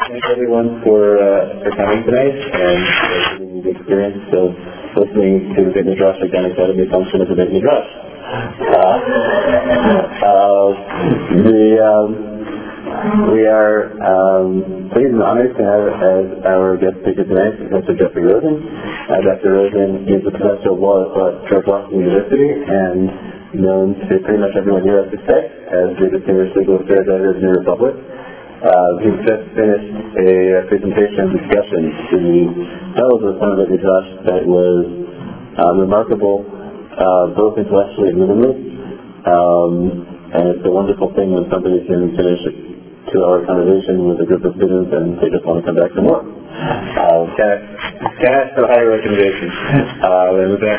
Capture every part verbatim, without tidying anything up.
thank everyone for uh, for coming tonight and for giving me the experience of listening to the Midrash again instead of the function of the big Midrash. Uh, uh, the, um, we are um, pleased and honored to have as our guest speaker tonight Professor Jeffrey Rosen. Uh, Doctor Rosen is a professor of law at George Washington University and known to pretty much everyone here, I suspect, as the distinguished legal affairs editor of the New Republic. Uh, we've just finished a, a presentation and discussion to the fellows of the Son of the Midrash that was uh, remarkable, uh, both intellectually and literally. Um, and it's a wonderful thing when somebody can finish a two-hour conversation with a group of students and they just want to come back for more. Uh, can I, can I ask for a higher recommendation? Uh, and with that,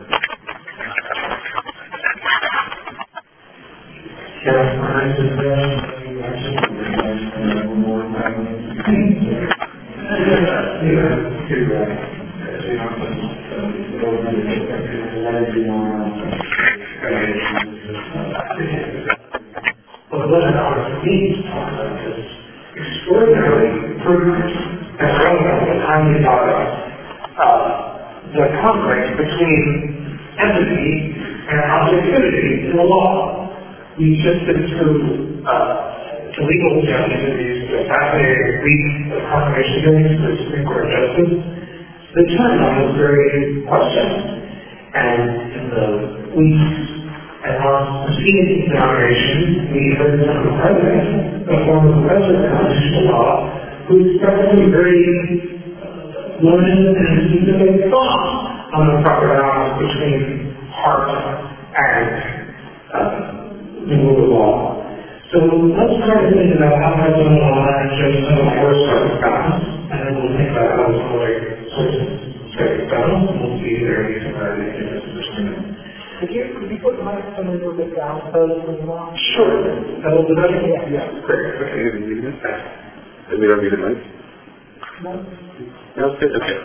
Well, what our needs is extraordinarily prudent and relevant and timely thought of uh, the conflict between entity and objectivity in the law. We've just been through uh, the legal judges, the fascinating week of confirmation hearings for the Supreme Court justice. The turn on this very question, and in the weeks and on preceding examination, we heard from the President, the former Professor of Constitutional Law, who expressed some very learned and specific thoughts on the proper balance between heart and uh, the rule of law. So let's start to think about how much of the law and just some of our circumstances, and then we'll think about how some other sorts of circumstances, and we'll see if there are any similarities in this understanding. Could you, could you put the microphone a little bit down so that when you want? Sure. That will do that? Yeah. Yeah. Great. Okay, you need this? Did we don't need it, right? No. No, it's good? Okay.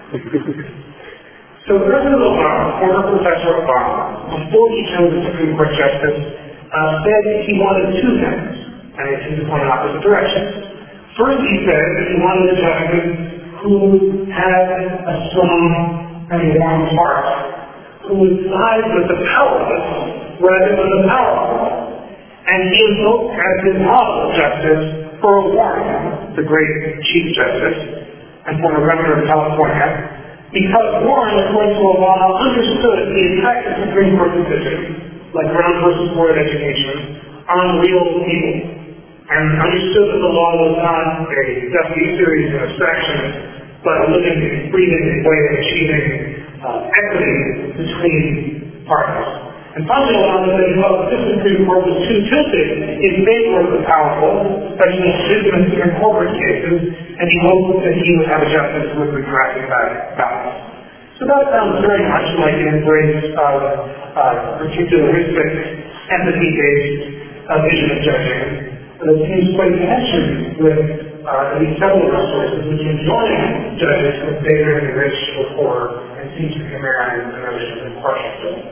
So President Obama, former Professor Obama, before he chose the Supreme Court Justice, uh, said he wanted two things, and it seemed to point in opposite directions. First, he said he wanted a justice who had a strong and warm heart, who would side with the powerless rather than the powerful. And he invoked as his model of justice Earl Warren, the great Chief Justice and former Governor of California, because Warren, according to Obama, understood the effect of Supreme Court decisions, like Brown versus Board of Education, on real people, and understood that the law was not a dusty series of abstractions, but a living, breathing way of achieving uh, equity between parties. And finally, Obama said, well, if the Supreme Court was too tilted in favor of the powerful, especially in business and corporate cases, and he hoped that he would have a justice who would redress that balance. So that sounds very much like an embrace of uh, particularistic, empathy-based uh, vision of judging. But it seems quite tension with uh, at least several resources which enjoin judges from favoring the rich or poor and seem to command the notion of impartial justice.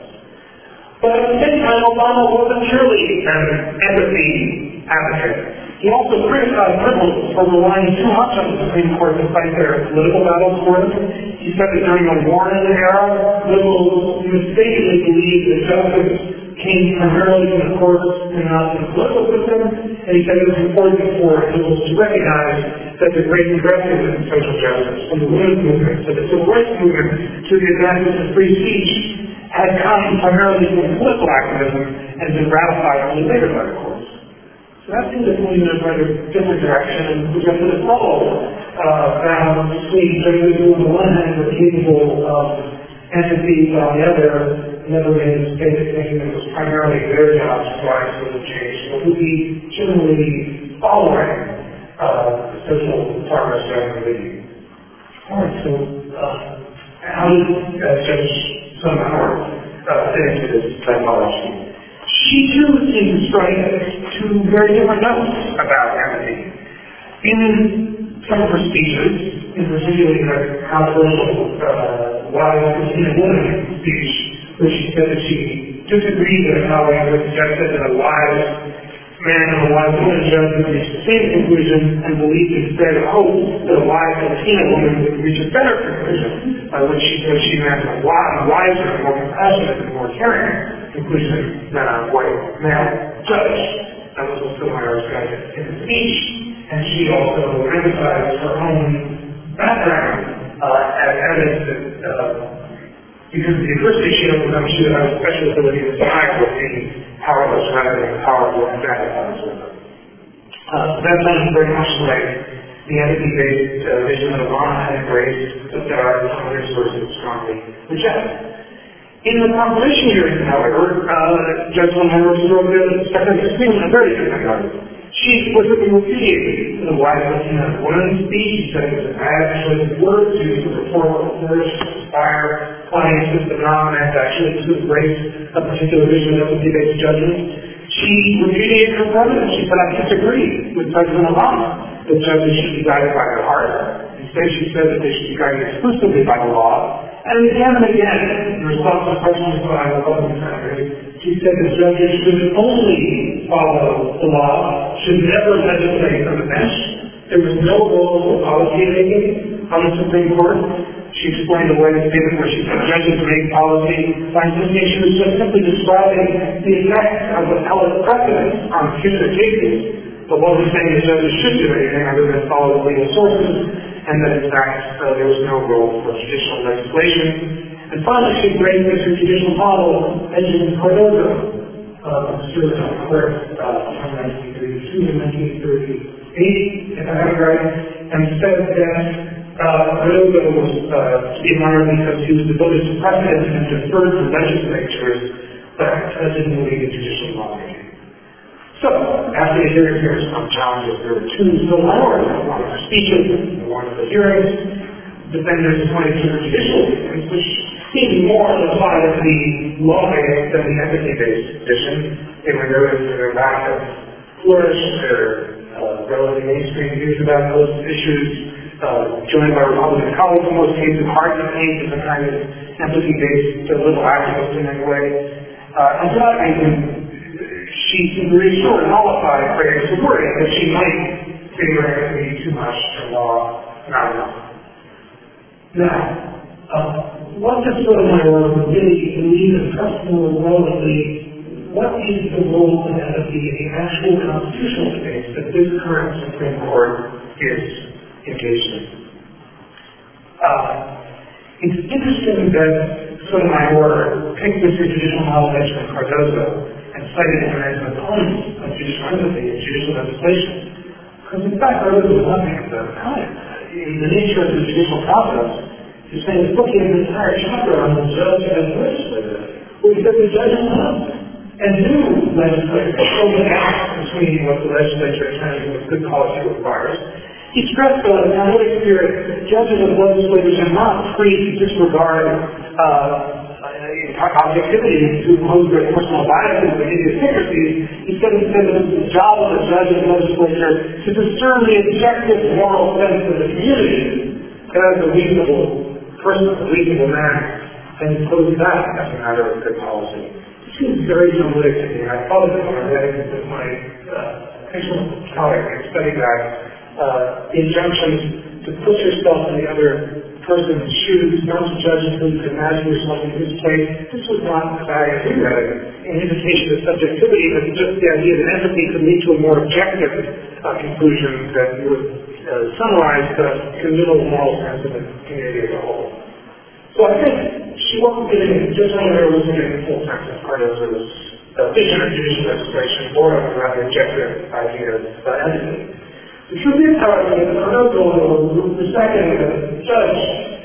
But at the same time, Obama wasn't purely an empathy advocate. He also criticized liberals for relying too much on the Supreme Court to fight their political battles for them. He said that during the Warren era, liberals mistakenly believed that justice came primarily from the courts and not from the political system. And he said it was important for liberals to recognize that the great progressives in social justice, from the women's movement to the civil rights movement to the advancement of free speech, had come primarily from political activism and been ratified only later by the courts. So that seems to point in a rather different direction and suggested a subtle uh, balance between judges who on the one hand were capable of empathy, while on the other never made a mistake of thinking that it was primarily their job to drive social change, but would be generally following uh, social progress during the leading. All right, so uh, how did uh, Judge somehow uh, fit into this typology? She too seems to strike two very different notes about empathy. In some of her speeches, in particular the controversial uh, Wise Christina Woman speech, where she said that she disagreed with how I would suggest that a wise man and a wise woman judge would reach the same conclusion and believed instead of hope that a wise Latina woman would reach a better conclusion, by which she said she meant a wiser, more compassionate, and more caring conclusion than a white male judge. That was what Sotomayor said in the speech, and she also emphasized her own background uh, as evidence that uh, because of the adversity she overcome, she would have a special ability to thrive with being powerless rather than powerful and satisfied. Uh, that sounds very much like the entity-based uh, vision that Obama had embraced, but that our other sources strongly reject. In the confirmation hearing, however, uh, Judge Sotomayor wrote a second distinction, a very different argument. She explicitly repudiated the wise Latina woman's speech. She said it was a bad choice of words used to reform, flourish, inspire, clients, system, non-act, actually to embrace a particular vision of entity-based judgment. She repudiated her president. She said, I disagree with President Obama that judges should be guided by their heart. Instead, she said that they should be guided exclusively by the law. And again and again, in response to questions by Republican senators, she said that judges should only follow the law, should never legislate from the bench. There was no role for policy making on the Supreme Court. She explained away the statement where she said judges make policy by insisting she was just simply describing the effect of the appellate precedents on future cases, but wasn't saying that judges should do anything other than follow the legal sources, and that in fact uh, there was no role for judicial legislation. And finally, she embraced this judicial model mentioned in Cardozo, uh, served on the court uh, from nineteen thirty-two to nineteen thirty-eight, if I have it right, and said that uh, Cardozo was uh, to be admired because he was devoted to precedent and deferred to legislatures, but uh, didn't believe in judicial lawmaking. So, after the hearing, there were some challenges. There were two civil wars, one for speeches and one for the hearings. Defenders pointed to the judicial hearings, which seemed more to apply to the law-based than the entity-based position. They were noted for their lack of flourish, their uh, relatively mainstream views about those issues, uh, joined by Republican colleagues in most cases, hard to paint as a kind of empathy-based uh, little activist in any way. Uh, and for that reason, she seemed to reassure and nullify Fraser's worry that she might favor empathy too much and law not enough. Now, uh, what does Sotomayor really believe in personal and relevantly? What is the role of empathy in the actual constitutional debates that this current Supreme Court is engaged in? Uh, it's interesting that Sotomayor picked this judicial model mentioned in Cardozo and cited him as an opponent of judicial empathy and judicial legislation. Because in fact, Cardozo was nothing of the kind. In the nature of the judicial process, he's saying he's looking at an entire chapter on the judge and the legislator, where he said the judge alone and new legislators show the gap between what the legislature is trying to do with good policy requires. He stressed that in the analytic spirit, judges and legislators are not free to disregard uh, objectivity to impose their personal biases and idiosyncrasies. He said instead that it's the job of the judge and legislature to discern the objective moral sense of the community as a reasonable person, a reasonable man, and impose that as a matter of good policy. It seems very analytic to me. I thought of it when I read it with my uh, excellent colleague and studied that. Uh, the injunctions to put yourself in the other person's shoes, not to judge until you can imagine yourself in his place. This was not, as I read it, an invitation to subjectivity, but just the idea that empathy could lead to a more objective uh, conclusion that would uh, summarize the communal moral sense of the community as a whole. So I think she wasn't getting, just when they were looking at the full sense of Cardozo's uh, vision of judicial legislation or of a rather objective idea of uh, empathy. The truth is, however, that Cardozo, the second judge,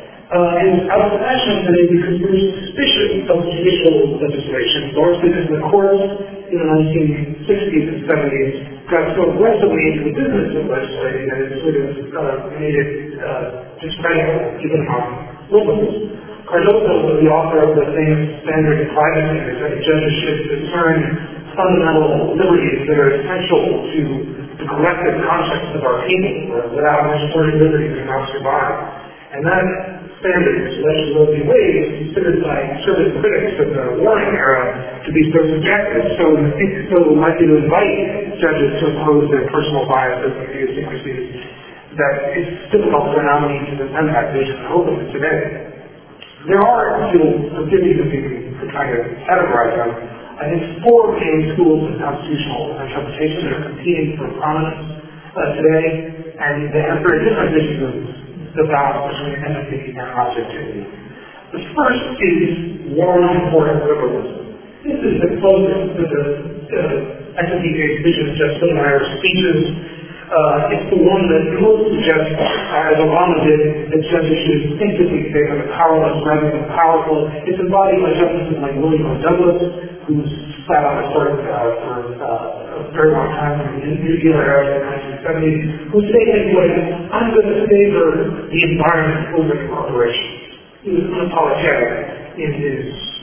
uh, is out of fashion today because there's suspicion of judicial legislation, largely because the courts in the nineteen sixties and seventies got so aggressively into the business of legislating that it sort of uh, made it uh, discreditable, even on liberals. Cardozo was the author of the famous standard of privacy that said judges should discern fundamental liberties that are essential to the collective conscience of our people, without which certain liberties cannot survive. And that standards, legislative ways considered by conservative critics of the Warren era to be so subjective, so, so likely to invite judges to impose their personal biases and idiosyncrasies, that it's difficult for nominees to defend that vision openly today. There are, if you'll forgive me for trying to categorize them, I think four main schools of constitutional interpretation that are competing for prominence uh, today, and they have very different visions of the balance between empathy and objectivity. The first is Warren Court liberalism. This is the closest to the uh, empathy-based vision of Justice Sotomayor's speeches. Uh, it's the one that most suggests, uh, as Obama did, that judges should instinctively favor the powerless rather than the powerful. It's embodied by justices like William O. Douglas, who's sat on the court uh, for uh, a very long time in the New Deal era in the nineteen seventies, who stated, I'm going to favor the environment over the corporations. He was unapologetic in his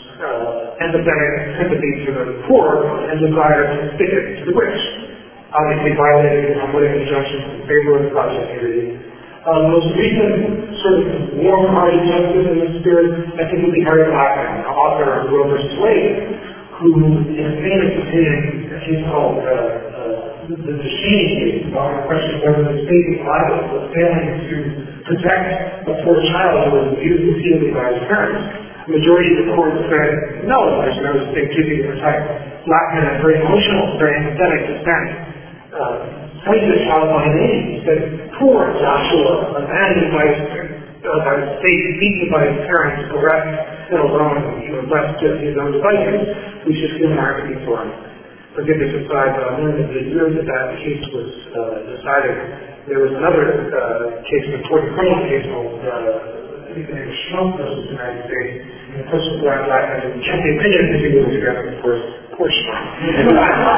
uh, empathetic sympathy to the poor and desire to stick it to the rich. Obviously violated the public injunctions in favor of project unity. Uh, the most recent sort of warm-hearted justice in this spirit, I think, would be Harry Blackmun, the author of Roe versus Wade, who, in a famous opinion, a case called uh, uh, the Duchenne case, about the question of whether the state is liable for failing to protect a poor child who was abused repeatedly by his parents. The majority of the court said, no, there's no state duty to protect. Blackmun had very emotional, very empathetic dissent. Uh, cited a child by name. He said, poor Joshua, abandoned by his, uh, by the state, beaten by his parents, bereft and alone, he was left to his own devices. We should feel mercy for him. Forgive this aside, but I learned that the year that that case was uh, decided, there was another uh, case, an important criminal case called, uh, I think the name was Trump versus the United States, and the person black black and check the opinion of the people together, of course. Portion. Anyway,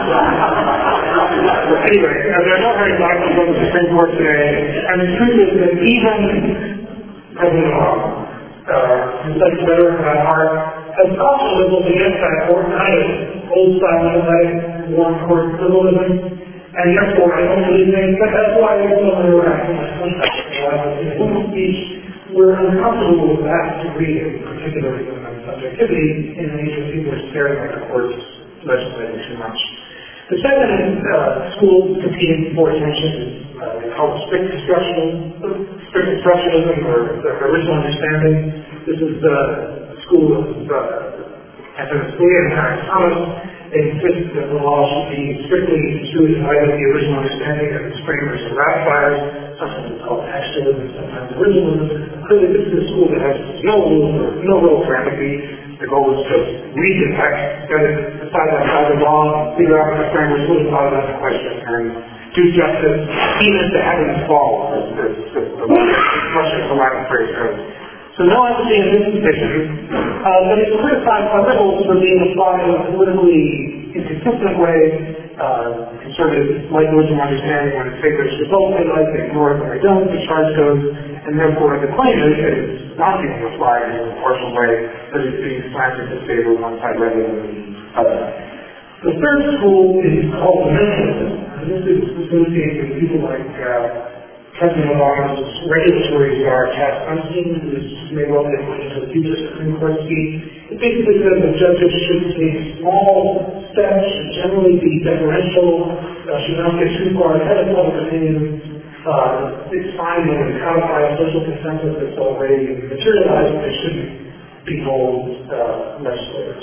uh, there are no very black people in the Supreme Court today, and the truth is that even President Obama, uh, who studies better in that heart, has also liberals against that court, kind of old-style, like warm court liberalism, and therefore I don't believe things, but that's why we're so interact in my country. In the speech, we're uncomfortable with that degree, particularly when subjectivity in an age when people are staring at the courts legislating too much. The second uh, school competing for attention is uh, they call it strict constructionism, strict constructionism or the original understanding. This is the school of uh, Antonin Scalia and Clarence Thomas. They insist that the law should be strictly construed in light of the original understanding of its framers and ratifiers. Sometimes it's called textualism, sometimes originalism. Clearly, this is a school that has no rule for no rule for empathy. The goal is to read the text, set it aside outside the law, figure out what the framers would have thought about the question, and do justice, even if the heavens fall, as the expression for lack of phrase goes. So no empathy in this position, uh, but it's criticized by liberals for being applied in a politically inconsistent way. Uh, conservatives like original understanding when it favors results they like, they ignore it when they don't, the charge goes, and therefore the claim is that it's not being applied in a proportional way, but it's being slanted to favor one side rather than the other. The third school is called minimalism, and this is associated with people like uh, President Obama's regulatory czar, Cass Sunstein, who may well be appointed to the future Supreme Court seat. It basically says that judges should take small steps, should generally be deferential, uh, should not get too far ahead of public opinion. Uh, it's fine when we codify a social consensus that's already materialized, but they shouldn't be bold uh, legislators.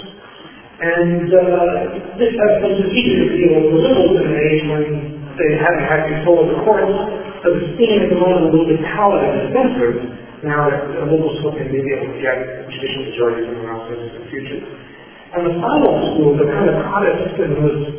And uh, this has some strategic appeal to liberals in an age when they haven't had control of the courts. So it's seen at the moment a little bit pallid and defensive now that the liberals hope they may be able to get judicial majorities in the House in the future. And the final school, the kind of hottest and most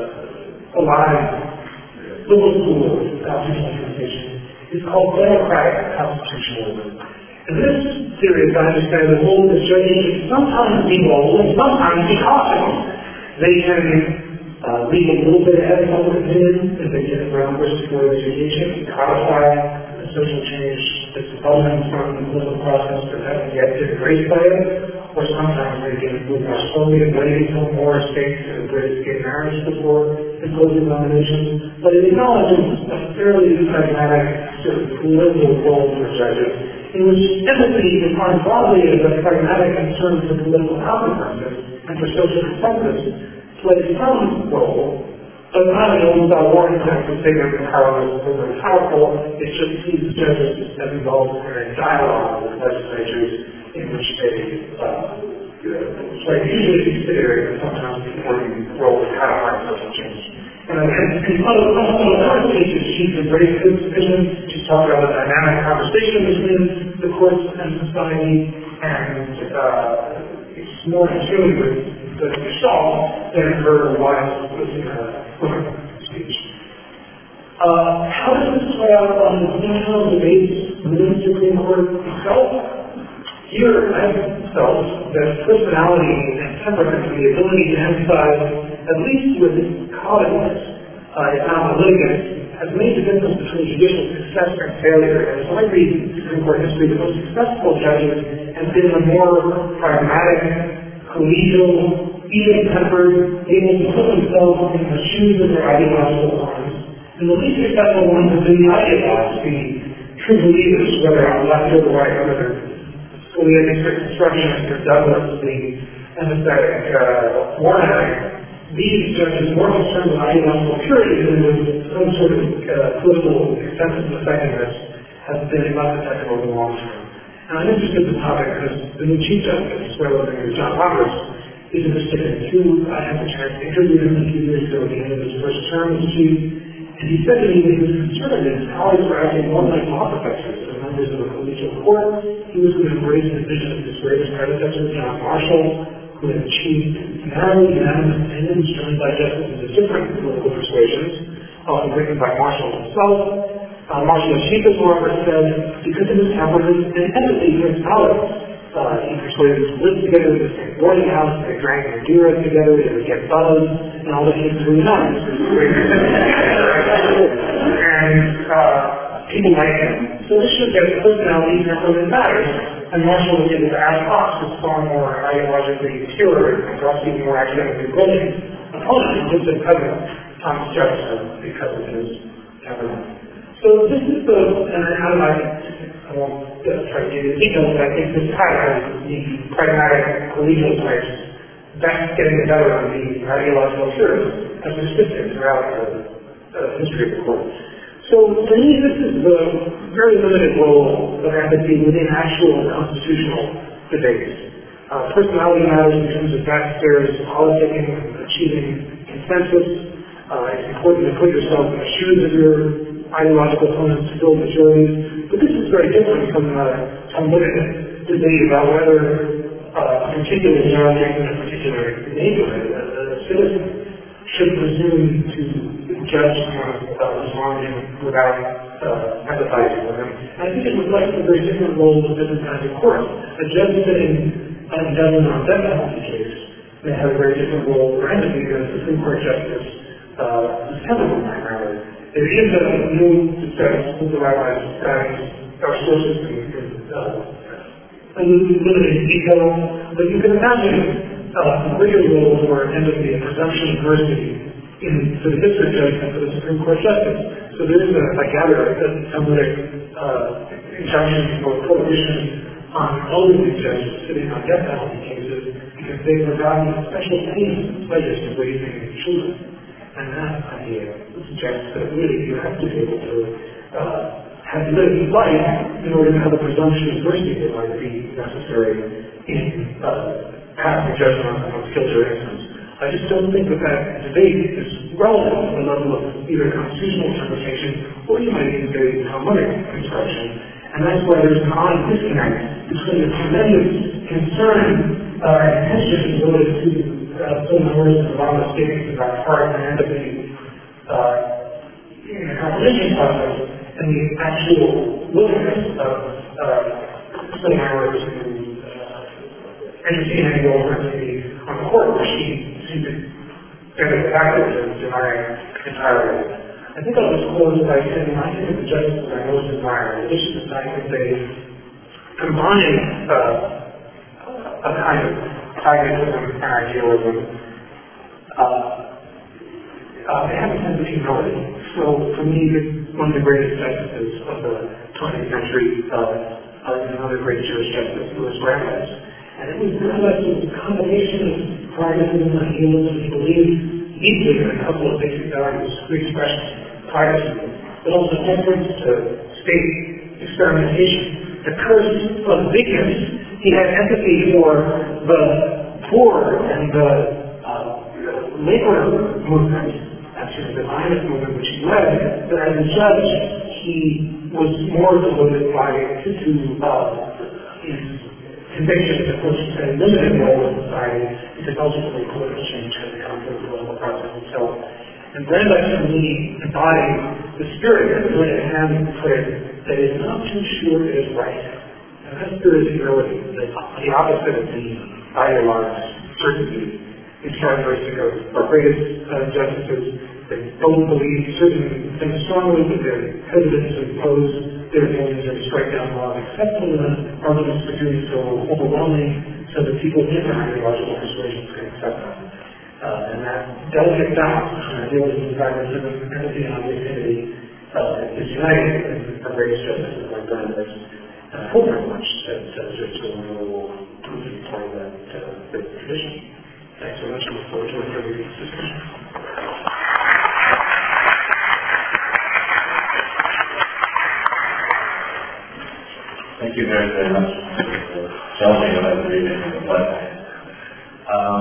uh, alive liberal school of constitutional interpretation, is called democratic constitutionalism. And this theory, as I understand it, holds that judges should sometimes be bold and sometimes be cautious. They can Uh, leave a little bit ahead of public opinion if they get around versus for education, codify the social change that's developing from the political process that hasn't yet been embraced by it, or sometimes they can move more slowly and wait until more states have embraced gay marriage before imposing nominations. But it acknowledges a fairly pragmatic sort of political role for judges, in which empathy is defined broadly as a pragmatic concern for political consequences and for social acceptance, plays some role, but not in only about warning them to say they're powerless or they're powerful. It just sees judges as involved in a dialogue with legislatures in which they uh, play usually considered and sometimes important role in how to find social change. And in other other cases, she's embraced this vision. She's talked about a dynamic conversation between the courts and society, and uh, it's more in tune with the Shaw than her wild was in her speech. Uh, how does this play out on the internal debates within the Supreme Court itself? Here, I felt that personality and temperament and the ability to emphasize, at least with colleagues, uh, if not litigants, has made the difference between judicial success and failure. And as I read Supreme Court history, the most successful judges have been the more pragmatic, collegial, even-tempered, able to put themselves in the shoes of their ideological ones. And the least successful ones have been the ideologues, the true believers, whether on the left or the right, whether Scalia, the constructionist, or Douglas, the empathetic uh, Warner. These judges more concerned with ideological purity than with some sort of uh, political acceptance and effectiveness has been less effective over the long term. And I'm interested in the topic because the new Chief Justice, whether it's John Roberts, is a recipient too. I had the chance to interview him a few years ago at the end of his first term as Chief, and he said to me that he was concerned that his colleagues were acting more like law professors as members of a collegial court. He was going to embrace the vision of his greatest predecessor, John Marshall, who had achieved narrow, unanimous opinions joined by justices of different political persuasions, often written by Marshall himself. Uh, Marshall, as Chief of Robert said, because of his temperament and empathy for his colleagues, uh, he persuaded us to live together in the same boarding house, they drank Madeira together, they would get buzzed, and all the things were nice. And uh, people like him. So this shows that his personality temperament matters. And Marshall was able to add Fox, who's far more ideologically pure and perhaps even more academically brilliant opponent, who's the president, Thomas Jefferson, because of his temperament. So this is the, and I like, I won't uh, try to give you the details, but I think this pattern, the pragmatic collegial types, that's getting the better of the ideological purists as persistent throughout the uh, history of the court. So for me, this is the very limited role of empathy within actual constitutional debates. Uh, personality matters in terms of backstairs politicking and achieving consensus. Uh, it's important to put yourself in the shoes of your ideological opponents to build majorities. But this is very different from the Talmudic debate about whether uh, a particular district in a particular neighborhood, a, a citizen, should presume to judge someone uh, responding without uh, empathizing with them. And I think it reflects a very different role of different kinds of courts. A judge sitting on a Devlin on death penalty case may have a very different role for empathy than a Supreme Court justice uh, who's temperament primarily. There is a new success with the rabbis studies our sources in uh, limited detail, but you can imagine Uh, greater role for empathy and presumption of mercy in for the district judge and for the Supreme Court justice. So there is, a, I gather, a Talmudic uh, injunction or prohibition on elderly judges sitting on death penalty cases because they were valuing special pains and pleasures of raising children. And that idea suggests that really you have to be able to uh, have lived life in order to have a presumption of mercy that might be necessary in uh, passing judgment on skilled or innocence. I just don't think that that debate is relevant to the level of either constitutional interpretation or you might even say Talmudic construction. And that's why there's an odd disconnect between the tremendous concern uh, and tension related to uh, some words of Obama's statements about heart and empathy uh, in the comprehension process and the actual willingness of uh, some hours to entertain any role on the court where she seemed to get it backwards and deny entirely. I think I'll just close by saying I think the justices I most admire, in addition to the fact that they combine uh, a kind of pragmatism and idealism, uh, uh, they have a sense of humility. So for me, one of the greatest justices of the twentieth century, uh, another great Jewish justice, Louis Brandeis. And it was Brandeis was a combination of pragmatism and idealism. He believed deeply in a couple of basic values, free expression, privacy, but also deference to state experimentation. The curse of Wittgenstein, he had empathy for the poor and the uh, labor movement, actually the Zionist movement which he led, but as a judge, he was more devoted by to, to uh, his convictions, of course, he had a limited role in society, because ultimately political change had to come through the political process itself. And Brandeis really embodied the spirit that William Hammond put it, that is not too sure it is right. And that spirit is humility, the, the opposite of the idealized certainty. It's characteristic of our greatest uh, justices. They both believe certain things strongly, but they're hesitant to impose their opinions or strike down laws, except when the arguments for doing so overwhelming, so that people in their ideological persuasions can accept them. Uh, and that delicate balance between idealism and pragmatism, empathy and objectivity, uh, is united in our greatest justices like Brandeis. And I hope very much that uh, Justice O'Neill will prove to be part of that, uh, that tradition. Thanks so much. I look forward to everybody's discussion. Thank you very, very much for telling me about the reading of the website. Um,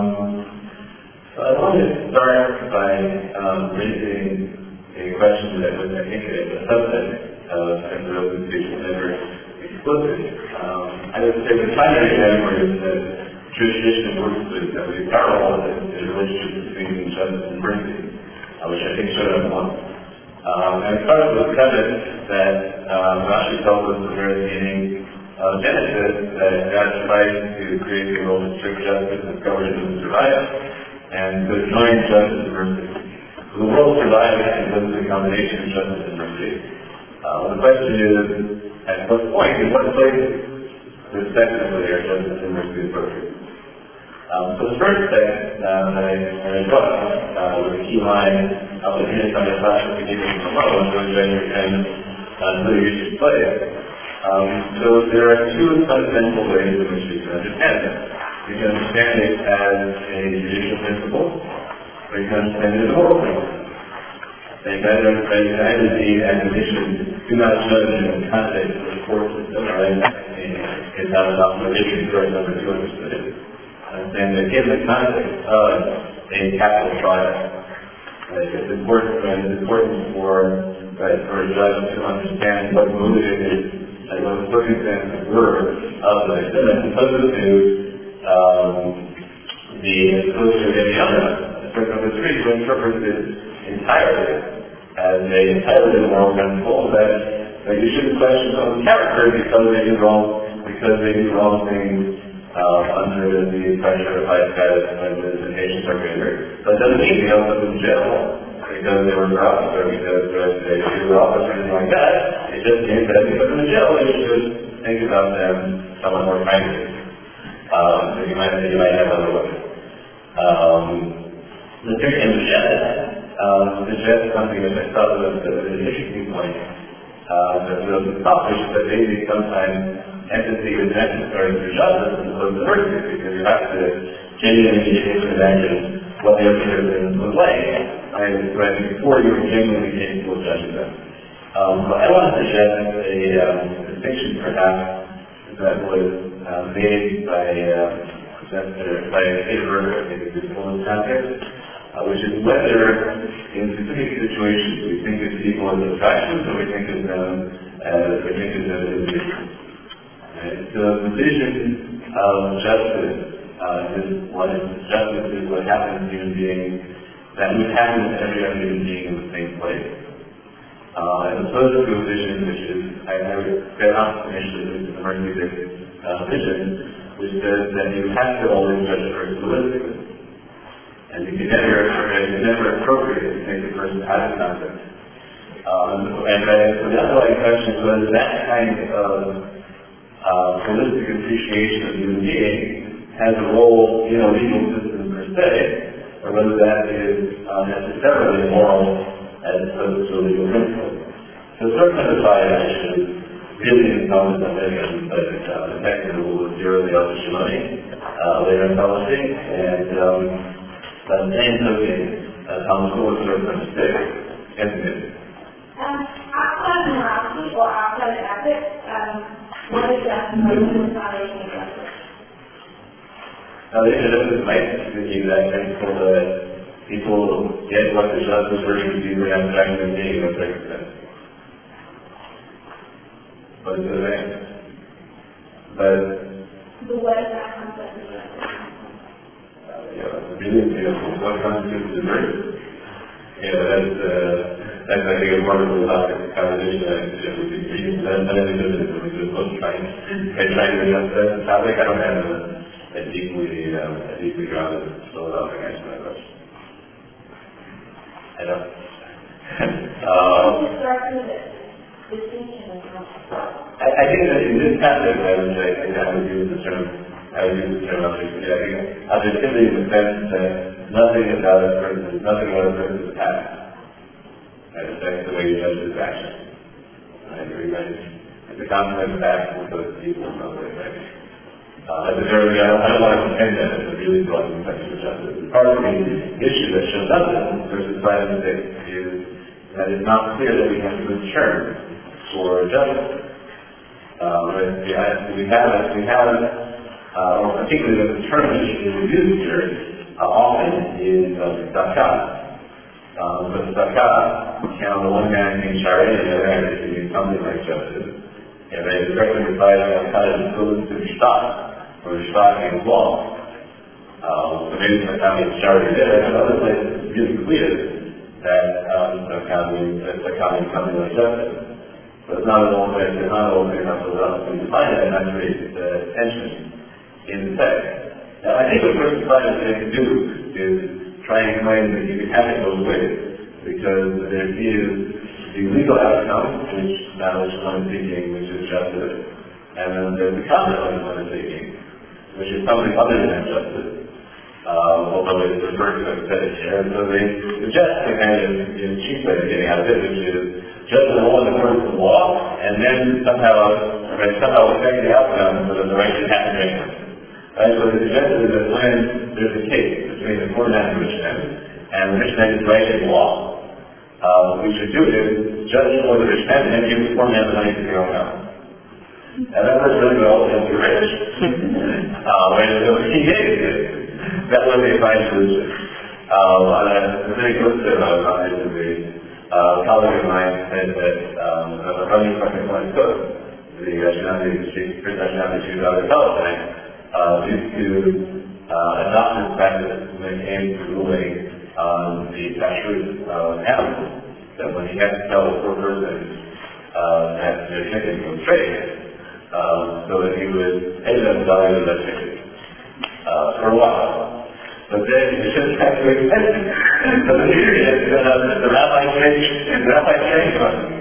so I want to start by um, raising a question that was, I think, a subset of Censoril's speech was never explicit. Um, I would say the primary category is that Jewish tradition works with that we parallel the, the relationship between justice and mercy, uh, which I think showed up once. Um, and it starts with the premise that um, Rashi tells us at the very beginning of Genesis that God tried to create the world of strict justice and discovered it would survive, and to join justice and mercy. So the world survives because of the combination of justice and mercy. Uh, the question is, at what point, in what place, respectively, are justice and mercy appropriate? Um, so the first text uh, that I, that I brought uh, was a key line of the Hindu Sangha to give it alone, so enjoying your time until you should play it. Um, so there are two fundamental ways in which we can understand it. You can understand it as a judicial principle, or you can understand it as a moral principle. They can either be admonition, do not judge in the context of the court system, right? It's not enough for issues for number two understood it. And in the context of a capital trial, right, it's important, right, it's important for, right, for a judge to understand what motivated and what the circumstances were of the defendant, as opposed to um, the opposed to any other. Circuit number three to interpret it entirely as a entirely moral principle that, that you shouldn't question someone's character because they do wrong, because they do wrong things. Uh, under the pressure of high status when visitations are greater. But it doesn't mean they don't put them in jail because they were corrupt or because they were off or anything like that. It just means that if you put them in jail, you should think about them somewhat more kindly. Um, so you might, you might have other ways. Um, the third thing suggests, um, suggests something which I thought was an interesting point. Uh, that was accomplished that maybe sometimes empathy is necessary for justice as opposed to mercy, because you have to genuinely be able to imagine what the other person was like, and right before you were genuinely capable of judging them. Um, but I want to suggest a um, distinction, perhaps, that was uh, made by uh, Professor by Tabor in the Christian context, uh, which is whether in specific situations we think of people as abstractions or we think of them as we think of them as individuals. The vision of justice uh, is what justice is what happens to human beings that would happen to every other human being in the same place. Uh, as opposed to a vision which is, I, I would get off initially with the Marxistic uh, vision, which says that you have to always judge a person holistically. And you can never, it's never appropriate to take a person out of context. Um, and uh, so the underlying question was that kind of Uh, holistic appreciation of the human being has a role in a legal system per se, or whether that is uh, necessarily moral as opposed to a legal principle. So certain of the five issues really incumbent on Lincoln, but uh, the technical rule was zero the Elder money uh, later in policy, and um, by the same token, uh, Thomas More was sort of a mistake. Yes, ma'am. Um, outside of morality or outside of ethics, um, what is justice and how they can justice? Now, the injustice might be that people that people get what the justice versus do they have actually being a circumstance. But it's the same. But The what is that concept of justice? Uh, yeah, really, you know, what constitutes the truth? Yeah, that's, uh, that's, I think, a part of the topic of conversation that I should be reading. That, that is a business when we do a book trying, and trying to adjust that topic. I don't have a, a deeply, um, a deeply grounded philosophic answer to that question. I don't. um, I, I think that in this context, I would say, I would use the term, I would use the term objectivity. I think objectivity in the sense that nothing about a person, nothing about a person's past. That affects the way you judge his actions. Right? Everybody, the concept of action with those people in other ways, right? Uh, that's a very, I don't, I don't want to pretend that it's a really broad conception of justice. Part of the issue that shows up in versus private mistakes is that it's not clear that we have to return for justice. Uh, but we have, we have, we have uh, or particularly the term that is used here uh, often is uh, zakat. Um, but zakat can on the one hand mean charity, and the other hand it can mean something like justice. And they directly reply to zakat is equivalent to shtat, or shtat means law. Um, so maybe zakat means charity there, and other places it's really clear that um, zakat means that zakat means something like justice. But it's not an old way, it's not an old way enough to relatively define it, and that creates the tension in the text. Now, I think what first decided they can do is try and claim that you can have it both ways, because there is the legal outcome, which now is one seeking, which is justice, and then there's the content of one seeking, which is something other than justice, uh, although it's referred to as fetish here. And so they suggest the kind of you know, cheap way of getting out of it, which is judgment only according to the law, and then somehow, right, somehow affect the outcome so that the right should happen anyway. Right, so the suggestion is that when there's a case between the poor man and the rich man, and the rich man is right in law, uh, what we should do is judge for the rich man and then give the poor man the money to go out. And that works really well against the rich. uh, when he gave it, that was the fine solution. Um, on a very good tip, I was on this degree. Uh, a colleague of mine said that um, a running from the Point Cook, the Ashkenazi Institute, Chris Ashkenazi Institute of Palestine, uh, used to uh, adopt this practice when it came to ruling on the kashrut of animals. That when he had to tell a poor person uh, that their chicken was straight, um, so that he would pay them the value of that chicken uh, for a while. But then you just have to accept it. So the period, uh, the rabbi changed, the rabbi changed on it.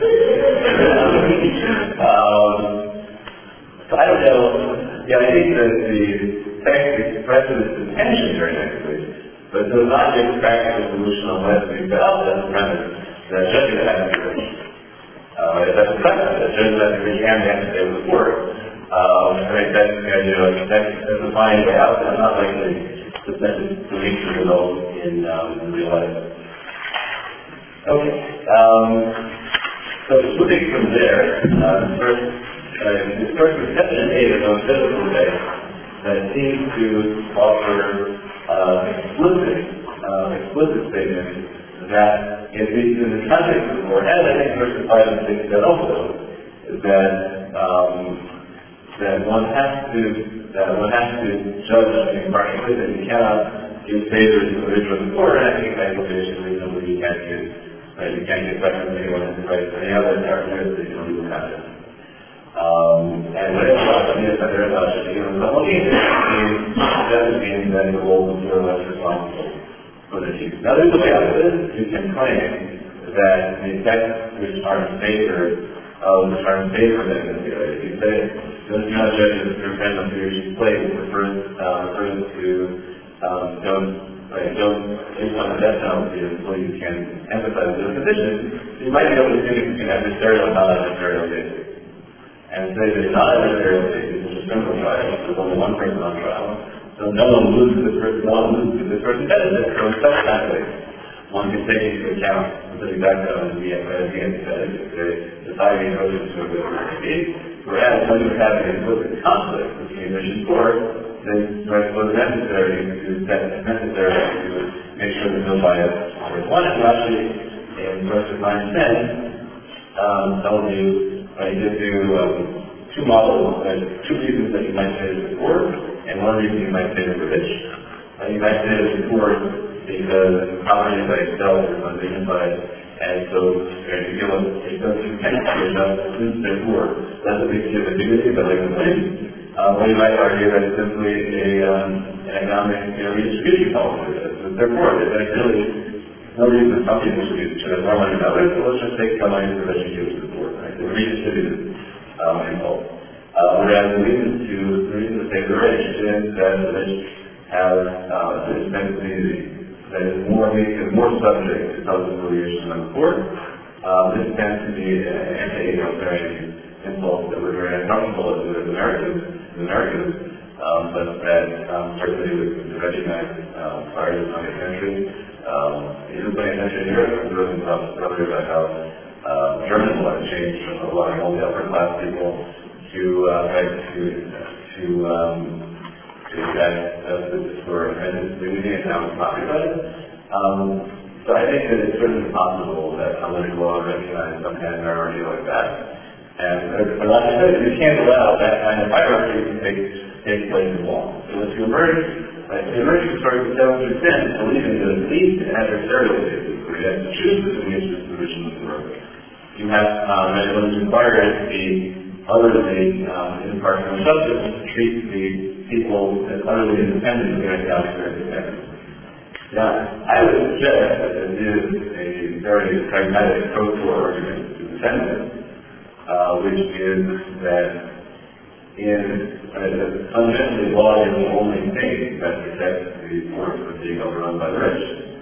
um, so I don't know, yeah, I think that the text expresses intention very nicely, but does not give practical solution unless we develop that premise that judgment has to be rich. Uh, that's a premise, that judgment has to be rich and has to stay with the word. Um, I think that's, you know, that's, that's a fine way out, and I'm not likely to reach the result in, um, in real life. Okay. Um, so moving from there, uh, first, uh, this first reception aid is on physical day that seems to offer uh, explicit, uh, explicit statements that, at least in the context of the Lord, and I think verses five and six said also, is that um, that one has to that one has to judge impartially, that you cannot give favor to the rich or the poor, and I think that implication reasonably you can't give, right? You can't give preference to anyone in right for any other characteristics in legal context. Um, and whatever else is that there is not just given the whole means, doesn't mean that the role is more or less responsible for the chief. Now there's a way out of this. You can claim that the effects which are in favor of which are in favor of that material. If you say those not judges depend on who your plate refers uh, refers to um, don't right, don't take on the death penalty until you can emphasize those conditions, you might be able to think between adversarial and non-adversarial cases. and say that not necessarily it's a simple trial, there's only one person on trial, so no one loses this person, no one loses this person benefits, so it's self-exactly. One can take into account the exact evidence we have as the antithetic if the society approaches to a good recipe, whereas when you have an implicit conflict between mission force, then it was necessary to set necessary to make sure there's no bias towards one. And actually, in First of Nine Ten, um, told you, uh, you just do um, two models, uh, two reasons that you might say this before, and one reason you might say this for rich. Uh, you might say this before because property by itself is undignified, and so uh, you give them a substitute penny for yourself since they're poor. That's a big deal of dignity, but like the money. Um, or you might argue that it's simply a, um, an economic you know, redistribution policy. That they're poor. There's really no reason some people should, should have more money than others, so let's just take some money for the rich and give it to the poor. Right? They're redistributed um, impulse. Uh, whereas the reason to the reason to save the rich is that the rich have uh, this tendency that is more is more subject to self-affiliation than the poor. Uh, this tends to be an anti-egalitarian impulse that we're very uncomfortable with as Americans, as Americans, um, but that um, certainly we recognize um, prior to the twentieth century. Um, in the twentieth century in Europe, we were talking earlier about how uh, Germans want to change from allowing only upper class people to uh, right, to to um, to that uh, for independence moving and now it's popular. Um, so I think that it's certainly possible that political law recognize some kind of minority like that. And uh, but like I said, you can't allow that kind of hierarchy to take take place in law. So if you emerge, right, the emerging story of seven through ten, believing that at least an adversarial basis, where you have to choose between the interests of the rich and the poor. You have um, when it's required to be utterly um, impartial and justice to treat the people as utterly independent of their economic independence. Now, I would suggest that this is a very pragmatic approach to our argument to defend this, uh, which is that in uh, fundamentally law is the only thing that protects the poor from being overrun by the rich.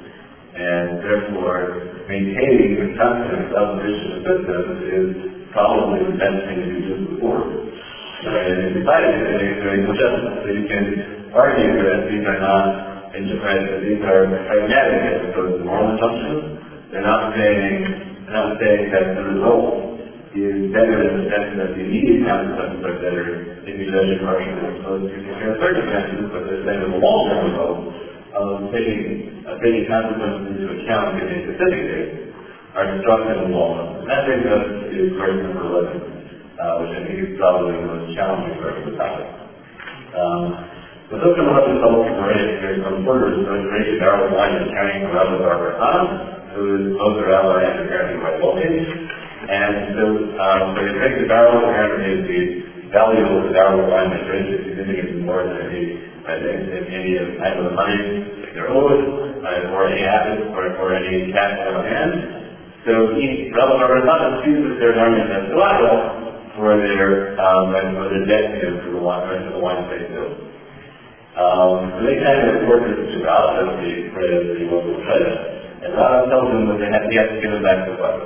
And therefore, maintaining the confidence of the rich in the system is probably the best thing to do to the poor. And in society, there is injustice. So you can argue that these are not interpretated, that these are pragmatic as opposed to moral assumptions. They're not saying, they're not saying that the result is better in the sense that the immediate consequences are better if you judge impartially as opposed to compare circumstances, but they're saying that the long-term result of taking, uh, taking consequences into account in a specific case are destructive in the long run. And that brings us to verse number eleven, uh, which I think is probably the most challenging verse of the topic. Um, the book of eleven tells us there's some orders for the great barrel of wine and carrying for Rabbi Barber, who is both a rabbi and apparently quite wealthy. And so, um, so you take the barrel, apparently the value of the barrel of wine that drinks is significantly more than any, uh, any type of money they're owed, uh, or any assets, or, or any cash on hand. So he, Rabbi Barber chooses their garment as collateral for their, um, for their debt to the wine, to the wine they built. Um, so they kind of report this to Rabbi as the credit of the local credit, and Rabbi tells them that they have, he has to give them back the weapon.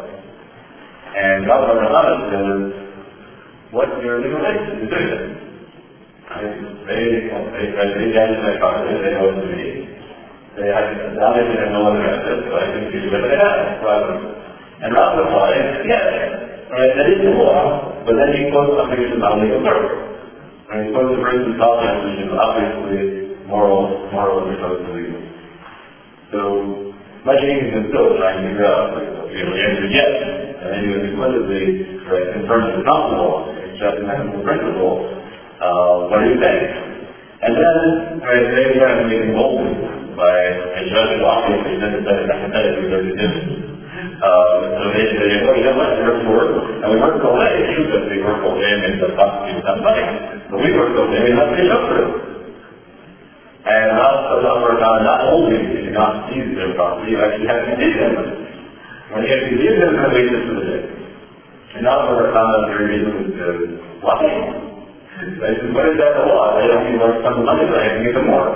And Rabbi Barber says, what's your legal right to do this? They, they, they damage my property, they owe it to me. They have, obviously have no other assets, so I think you should let it happen. And Rabbi replies, yes, right, that is the law, but then he quotes something which is not legal service. Right, he quotes a verse in Solomon which is obviously moral, moral as opposed to legal. So, much English is still trying to figure out, like, you know, the answer is yes. And then he was explicitly, right, in terms of not the law, it's just an ethical principle, uh, what do you think? And then, right, they began to make emboldened by a judge who obviously never said it hypothetically very different. Um, so they say, well, you know what, we're poor, and we work all day. It's true that we work all day and make the property not money, but we work all day and not pay up for it. And also, not only did you not seize their property, you actually have to give them money. When you have to give them the wages for the day. And now we're found out very reasonably to why? They said, what is that the law? They don't need more some money, but I have to give them more.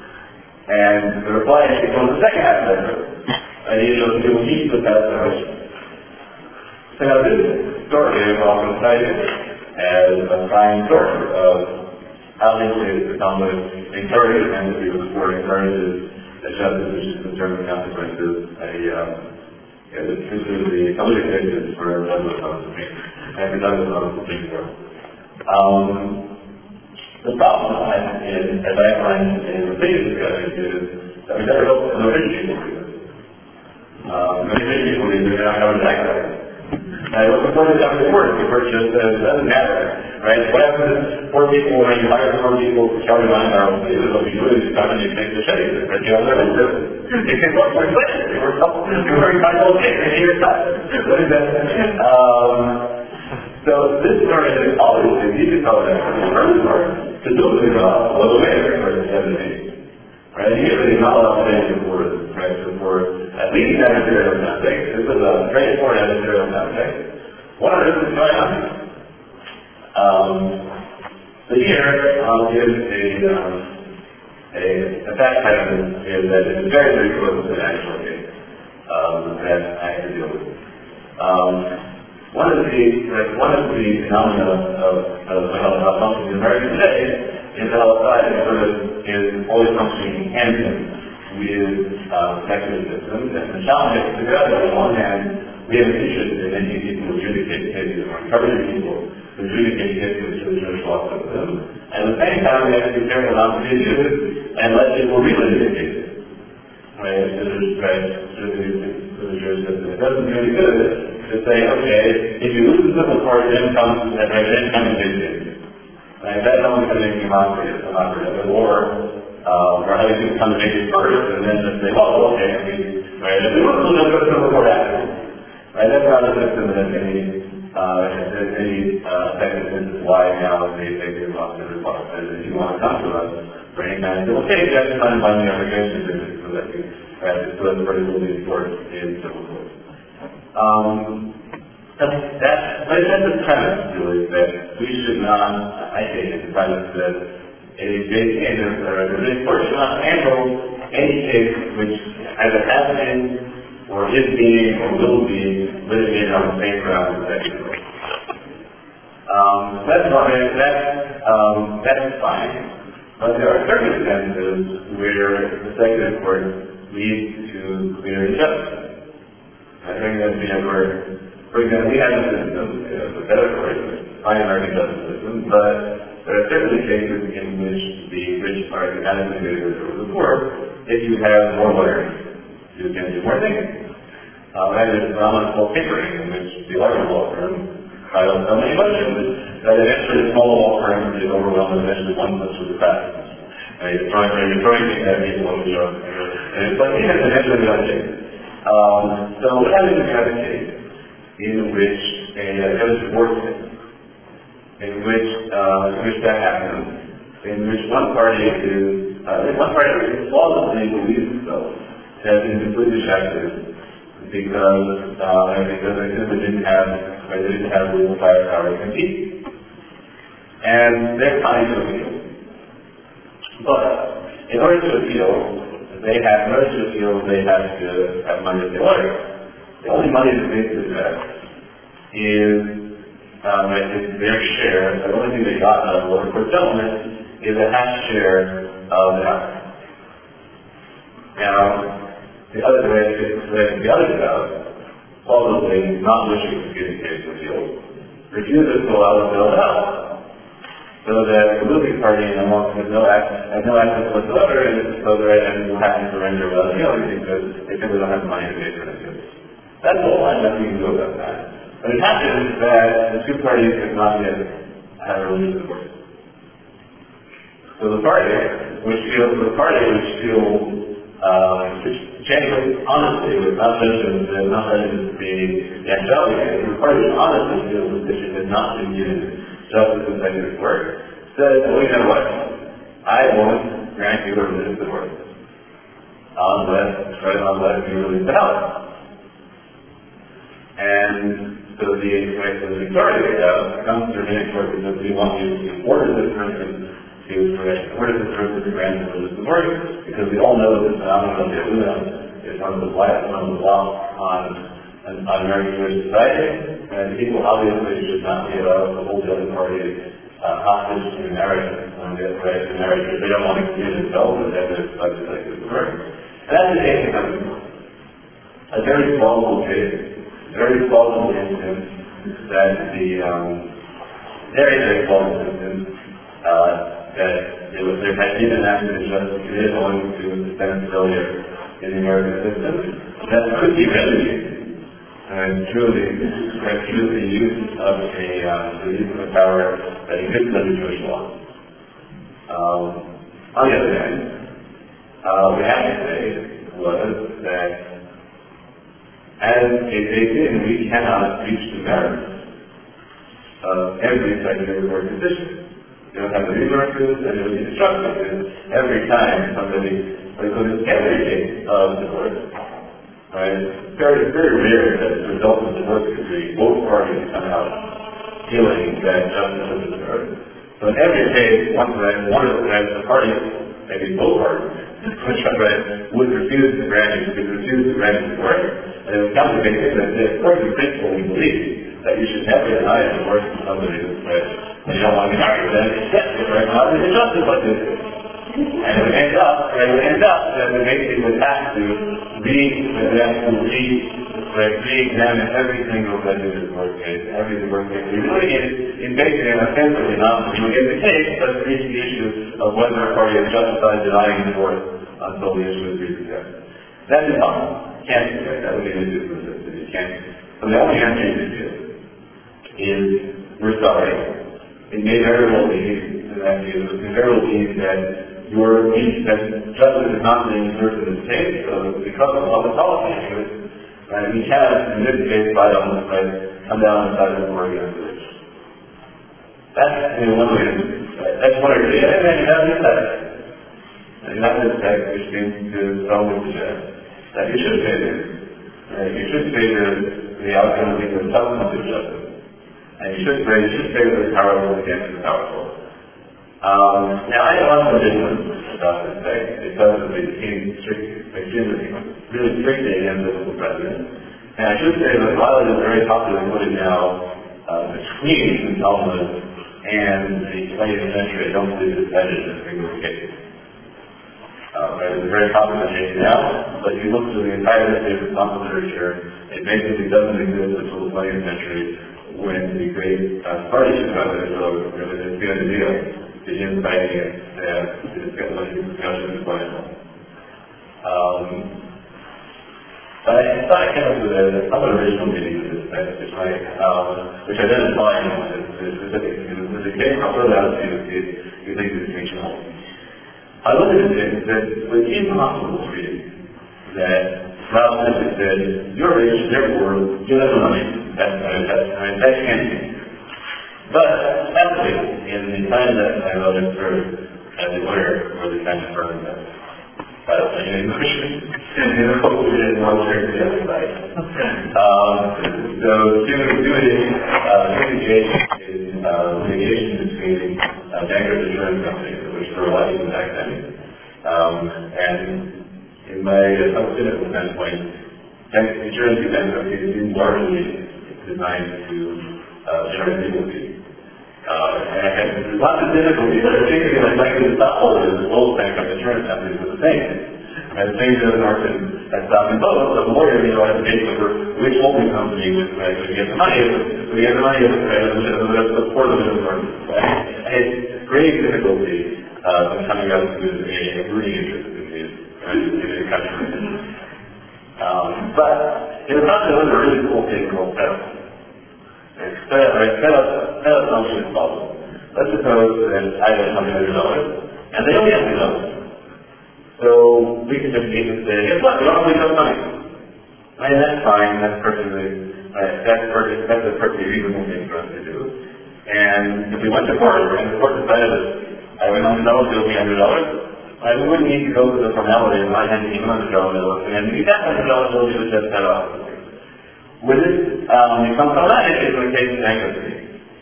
And the reply is, it goes the second half of that verse. And he shows you will keep the past verse. So now this story is often cited as a prime source of how these states become encouraged, and if you support encourages a justice which is concerned with consequences, a, um, yeah, this is the public basis for Douglas on the Supreme, and for Douglas on the Supreme Court. Um, the problem, is, as I find in the previous discussion, is that we never hope no rich people do this. Um, many rich people do this, they're not going to act like it. And what's the point of having to work? The court just says it doesn't matter, right? What happens to poor people when you hire poor people to charge your money out? This is what you do is you come and you take the shade, right? You have their business. You can work for inflation. You work couple, you work by the whole day, and you're side. What is that? Um, so this story is always, if you can tell that from the first part, to do it well, well, the way it's for the seventy. Right? Usually not allowed to pay for it, right? For at least editorial context. This is a very important editorial context. What on earth is going on? Um, so here, I'll give a, um, a, a fact pattern is that it's very, very close to the actual case um, that I have to deal with. Um, one of the, like, one of the phenomena of, of, of how functions in America today is how society sort of is always functioning hand in hand with uh, protective systems, and the challenge is together. On one hand, we have an interest in any people who adjudicate cases, or encouraging people who adjudicate cases to the judicial law system. At the same time, we have to be careful not to be used and let people relitigate cases. Right? To the, right, to the, to the jury system. It doesn't do any good to say, okay, if you lose the civil court, then comes, then comes the case. Right? That's only going to make you mockery, or Uh, or having people come to make it first, and then just say, oh, okay, I mean, right, if we look, we'll just go to the report after. Right, that's not a system that has any, uh, has any, uh, effective sense of why now they say they're lost in the response. And if you want to come to us for any kind of, okay, you have to find money obligations so that you, right, so that the person will be enforced in civil court. Um, that's, that's, that's the premise, really, that we should not, I think, the premise that a big case or a big court should not handle any case which either has been or is being or will be litigated on the same grounds as that case. Um, that's fine. That's um, that's fine. But there are circumstances where the second court leads to clear injustice. I think that we have where, for example, we have a system, a better court, fine American justice system, but there are certainly cases in which the rich are adequately over the poor. If you have more lawyers, you can do more things. Uh, and there's a phenomenon called papering, in which the larger law firm files so many motions that eventually a small law firm is overwhelmed, and eventually one puts with the practice. And you're throwing, you're throwing things at people on the show. And it's like, even eventually the other case. Um, so what happens if you have a case in which a judge works it? in which uh, in which that happens, in which one party is uh, one party is plausibly believes itself to have been completely shackled because uh, because they simply didn't have they didn't have legal firepower to compete, and they're trying to appeal. But in order to appeal, they have in order to appeal they have to have money to pay lawyers. The only money that they possess is Um, it's their share. The only thing they got out of the lower court settlement is a half share of the house. Now, the other way, the other spouse, probably not wishing to get the case appealed, refuses to allow the bill out, so that the losing party in the most has no access, has no access whatsoever, and so that and will have to surrender without appealing because they simply don't have the money to pay for the appeal. That's all. I have nothing to do about that. But it happens that the two parties have not yet had a religious divorce. So the party which feels the party which feels uh, which genuinely, honestly, with not judgment, not judgment to be angelic, the party which honestly feels that this has not been used justice in second work, says, well, you know what? I won't grant you a religious divorce unless, right, unless you release the house. And so the right, so the Victoria uh, comes to the Supreme Court because we want you to order this person to order this person to grant the religious divorce, because we all know that this phenomenon of the Luna is one of the last one of the law on uh, on American Jewish society, and people obviously should not be allowed to hold the other party uh, hostage to marriage when they get ready to marry because they don't want to commit themselves with their legislative work. And that's the case in country. A very plausible case, very plausible instance that the um, very, very plausible instance uh, that it was, there had been an act of injustice committed owing to systemic failure in the American system that could be remedied and through the, through the use of a, uh, the use of a power that exists under Jewish law. Um, on the other hand, uh, what we have to say was that as a basic, we cannot reach the merits of every secular court decision. You don't have the resources and it would be destructive because every time somebody, because it's every case of divorce, right? It's very, very rare that as a result of divorce decree, both parties come out feeling that justice is deserved. So in every case, one of the, one of the parties, maybe both parties, which right, would refuse to grant would refuse to grant divorce. And it would come to be that the first principle we believe that you should never deny a divorce to somebody who's right, and you don't want to be married with them, accept it right now, there's injustice like this. And it would end up, right, it would end up that we basically would have to re would have to re right, re-examine every single resident divorce case, every divorce case. We're doing it in basically an offensively not to get the case, but to reach the issue of whether a party is justified denying divorce until the issue is reconsidered. That's impossible. Can't do that. That would be an issue for the system. You can't. So the only answer you can do is we're sorry. It may very well be that you it may very well be that your that justice is not being served in this case, so because of public policy issues, right, we cannot, in this case, by almost right, come down and side of the war against the rich. That's you know, one way to do it. Right? That's one way to do it. And then you have this text. And you have this text which seems to strongly suggest that you should favor, right? You should favor the outcome of the substantive justice. And you should favor, you should favor the powerful against the powerful. Um, now, I have one condition about this text because of the strict, extremely, really strictly against the local president. And I should say that while it is very popular put it now uh, between the Talmud and the twentieth century, I don't believe it's vetted in a single case. Uh, right, it's a very popular case now, but if you look through the entire history of the Talmud literature, it basically doesn't exist until the twentieth century when the great uh, Spartacus brothers, so really the Theodosius, begin fighting it uh, to discuss what the discussion is going on. Um, but I thought I came up with a somewhat original meaning of this text, which I, um, which I didn't find in the specific with the case. I'll throw that out to you if you think it's intentional. I look at it and said, it was impossible for you that Ralph Smith said, you're rich, therefore, give us money. That's, that's, I mean, that can't be. But, sadly, in the time that I wrote it through as a lawyer, or the kind of firm that I don't think any Christian, you know, we didn't want to turn to the other side. Um, so, Tuition is uh, litigation between uh, bankers and insurance companies, which were alive back then. Um, and in my uh, cynical standpoint, insurance bankruptcy is largely designed to uh, generate legal fees. Uh, and I had lots of difficulties, particularly when I the stockholders as well as bankrupt insurance companies with the same. And the same doesn't work at Stop and Both. So the lawyer, you know, has to case over which holding company would right, get the money. We get the money of the for the business partner. I had great difficulty uh, coming up with a rooting interest in these right, countries. Um, but in the process, there was a really cool thing called setup. Set up, right, set up, set up function is possible. Let's suppose that I have one hundred dollars, and they only have two dollars. So we can just even say, guess what, we don't have enough money. I mean, that's fine, that's perfectly, right, that's perfect, that's a perfectly reasonable thing for us to do. And if we went to court, and the court decided that I would only know if it would be one hundred dollars, I wouldn't need to go through the formality of my handing him one hundred dollars bill, and if that one hundred dollars bill, you would just set off. With this, um, you come from that issue to a case of bankruptcy,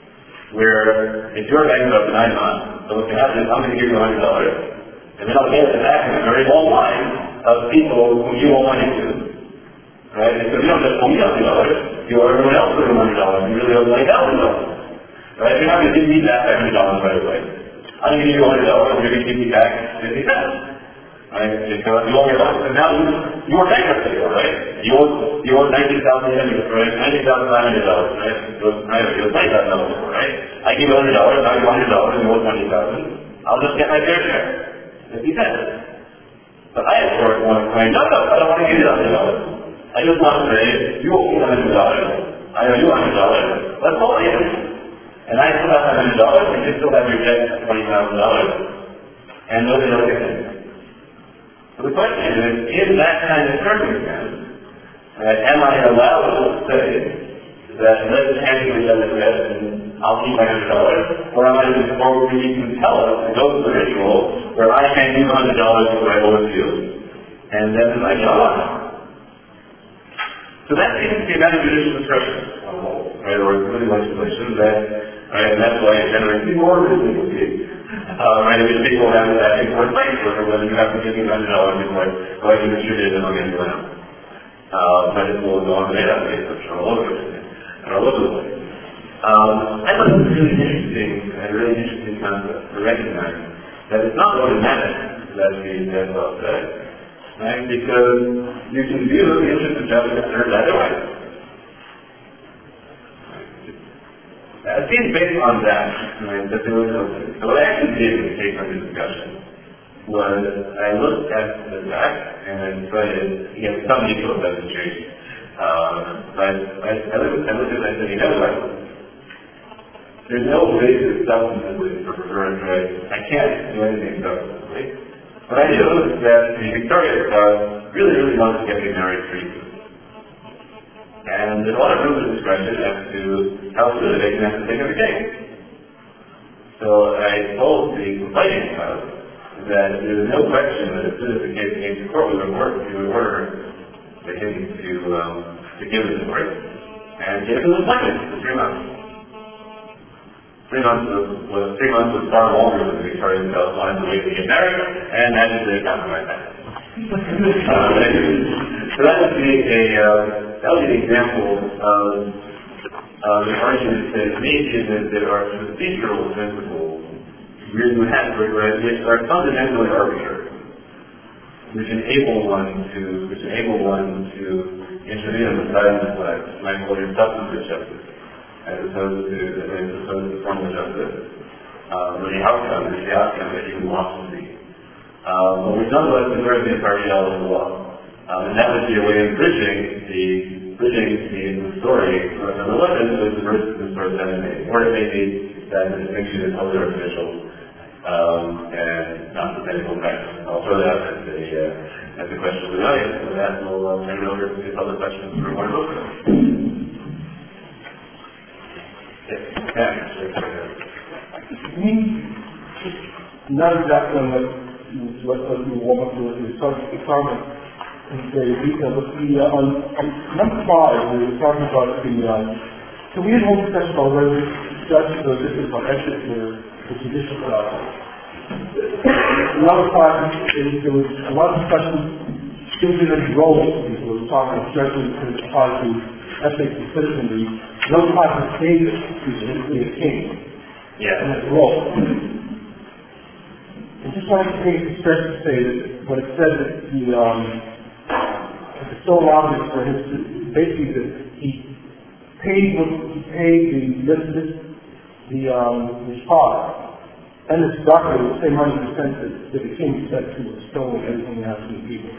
where if you're bankrupt and I'm not, so what can happen is I'm going to give you one hundred dollars, and then I'll get it back in a very long line of people whom you owe money to. Right? And so you don't just owe me one hundred dollars, you owe everyone else one hundred dollars, you really owe like one thousand dollars. Right? You're not going to give me back one hundred dollars right away. I'm going to give you one hundred dollars, I'm going to give you back fifty cents. Right? Because you owe me one hundred dollars, and now you, you are bankrupt, right? You owe, you owe nineteen thousand dollars, right? nineteen thousand five hundred dollars, right? It was, it was twenty thousand dollars, right? I give you one hundred dollars, I give you one hundred dollars, and you owe twenty thousand dollars. I'll just get my fair share, fifty cents. But I, of course, want to claim, no, no, I don't want to give you one hundred dollars. I just want to say, you owe me one hundred dollars, I owe you one hundred dollars, let's hold it. And I still have one hundred dollars, and you still have your check at twenty thousand dollars, and nobody else gets it. So the question is, in that kind of circumstance, right, am I allowed to say that let's hand you each other credit and I'll keep my one hundred dollars, or am I just or you can tell us to go to the ritual where I hand you one hundred dollars for I owe it to you, and then I shut up. So that seems to be a matter of judicial discretion on the whole, right, or including legislation that, right, and that's why it generates more legal fees. Uh, right, if people have that important place for whether you have to give me one hundred dollars before I can distribute it and I'll get you one. Uh, but it will go on the database, which are all over it, and all over the place. Um, I thought it was really interesting, and really interesting concept to recognize that it's not automatic that the death law said, right, because you can view the interest of justice served either way. I think based on that, right, that there was no so what I actually did in the case under discussion was I looked at the fact and I decided to get some mutual demonstration. Um, but I, I looked at it and I said, you know what? There's no way to substantively for preference rights. I can't do anything substantively. But I knew that the Victoria Clause really, really wants to get me married free. And there's a lot of room for discretion as to how soon they can have to take every case. So I told the complaining spouse that there's no question that as soon as the case came to court, we would order, we would order the him to, um, to give the divorce and give him an appointment for three months. Three months was, was three months was far longer than the Victorian spouse wanted to wait to get married, and that is the compromise. uh, so that would be a uh, that would be an example of uh, the argument that maybe that there are procedural principles where you have which are fundamentally arbitrary, which enable one to which enable one to intervene on the side of the flag, like what is substantive justice, as opposed to as opposed to formal justice, uh, or the outcome, is the outcome that you want to see. Um, but we've nonetheless preserved the impartiality of the law. Um, and that would be a way of bridging the bridging the, the story from the religion with the versus the source that it may. Or it may be that the distinction is totally artificial um, and not sustainable practice. I'll throw that as a uh, as a question of the audience. With that, we'll uh, turn it over to the other questions for one book. Yes. Yeah. Not exactly what what you want to do. So it's in the detail, but the, uh, on, on number five, we were talking about the, uh, so we had a whole discussion about whether judges are different from ethics or the judicial process. Number five, there was a lot of discussion, children and roles, people were talking about judges could apply to ethics and citizenry. Number five is David, who's basically a king. Yeah. And his role. I just wanted to take stress to say that when it said that the, um, it's so obvious for him to, basically that he paid he paid the this, this the um his father and his doctor the same hundred percent that the king said to bestow everything he has to the people.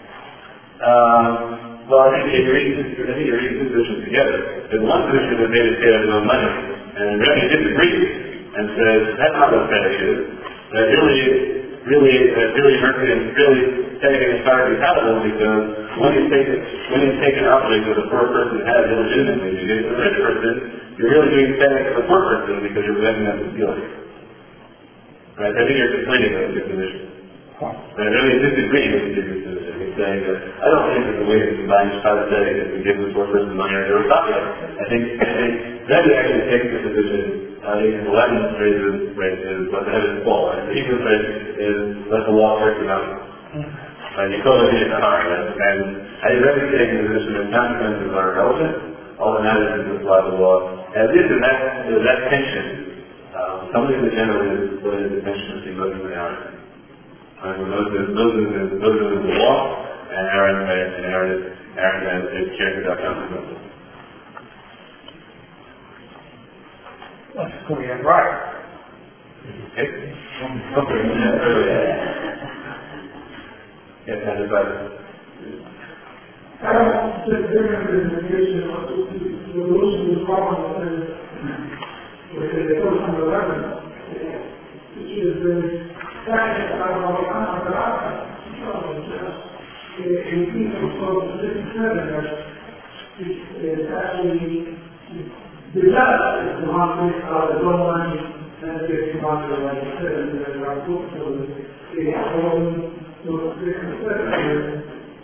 Um, well, I think if you read this, I think you read this position together. There's one position that made it pay out his own money, and Rebbe disagrees and says that's not what fetish is. That really, really, that really Mercury is really taking his father accountable because when he's taken, when he's taken out like the poor person has illegitimately, you do the rich person, you're really doing fetish for the poor person because you're preventing them from stealing. Right? I think you're complaining about this position. And I really disagree with the position. He's saying that I don't think there's a way to combine chiropractic that we give the poor person money or never stop it. I think I think that actually takes the position. Uh, in the Latin phrase is, right, is let the heavens fall. And the Hebrew phrase is let the law break the mountain. And you call it in time, and, and I really take the position that consequences are relevant, all that matters is apply the law. And this is that, is that tension. Um, somebody in the general is what is the tension between Moses and Aaron. And Moses, Moses is Moses is the law, and Aaron and Aaron is Aaron and is caring about consequences. That's clearly and right. Okay. Yes, and it's like I don't think there is an indication of the solution to the problem is with the first and eleven, which is the fact that I don't know that I in people close to fifty-seven is actually the judge is the one who uh, the loan money and the command like I said in the report so the own so the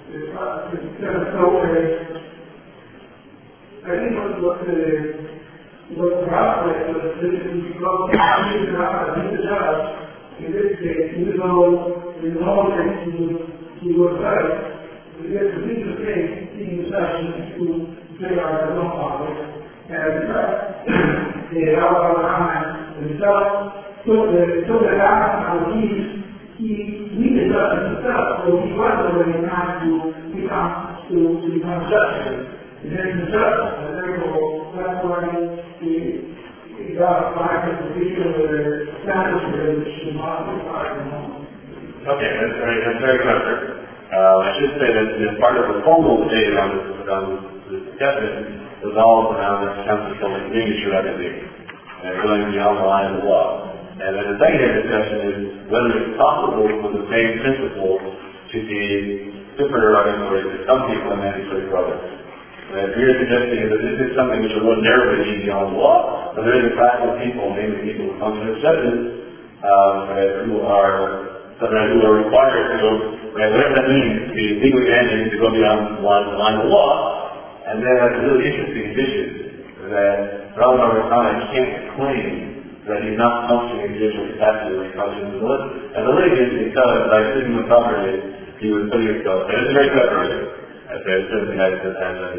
I think what what the what the problem is is because the judge in this case, even though in all cases he was right, we get to be the case in the session to say our own power. And the our comment himself took the took the last how he he needed us himself, so he was already trying to become to, to become justice. And then himself, and therefore that's why he he got a five position with a status which should not be five. okay, that's very that's very clever. Uh, I should say that as part of the formal debate on this on this discussion was all around the concept of community should have been and going beyond the line of the law. And then the secondary discussion is whether it's possible for the same principle to be supererogatory to some people and mandatory for others. And we're suggesting that this is something which would ordinarily be beyond the law, but there is a class of people, mainly people who function as judges, um, who are who are required to go, whatever that means, to be legally mandated to go beyond the line, the line of the law. And then that's a really interesting issue that Rabbi Rahman can't claim that he's not functioning in judicial capacity when he functions as a lawyer. And the link is because by sitting with property, he was putting himself, and it's very clever, I say, it's certainly nice to have that.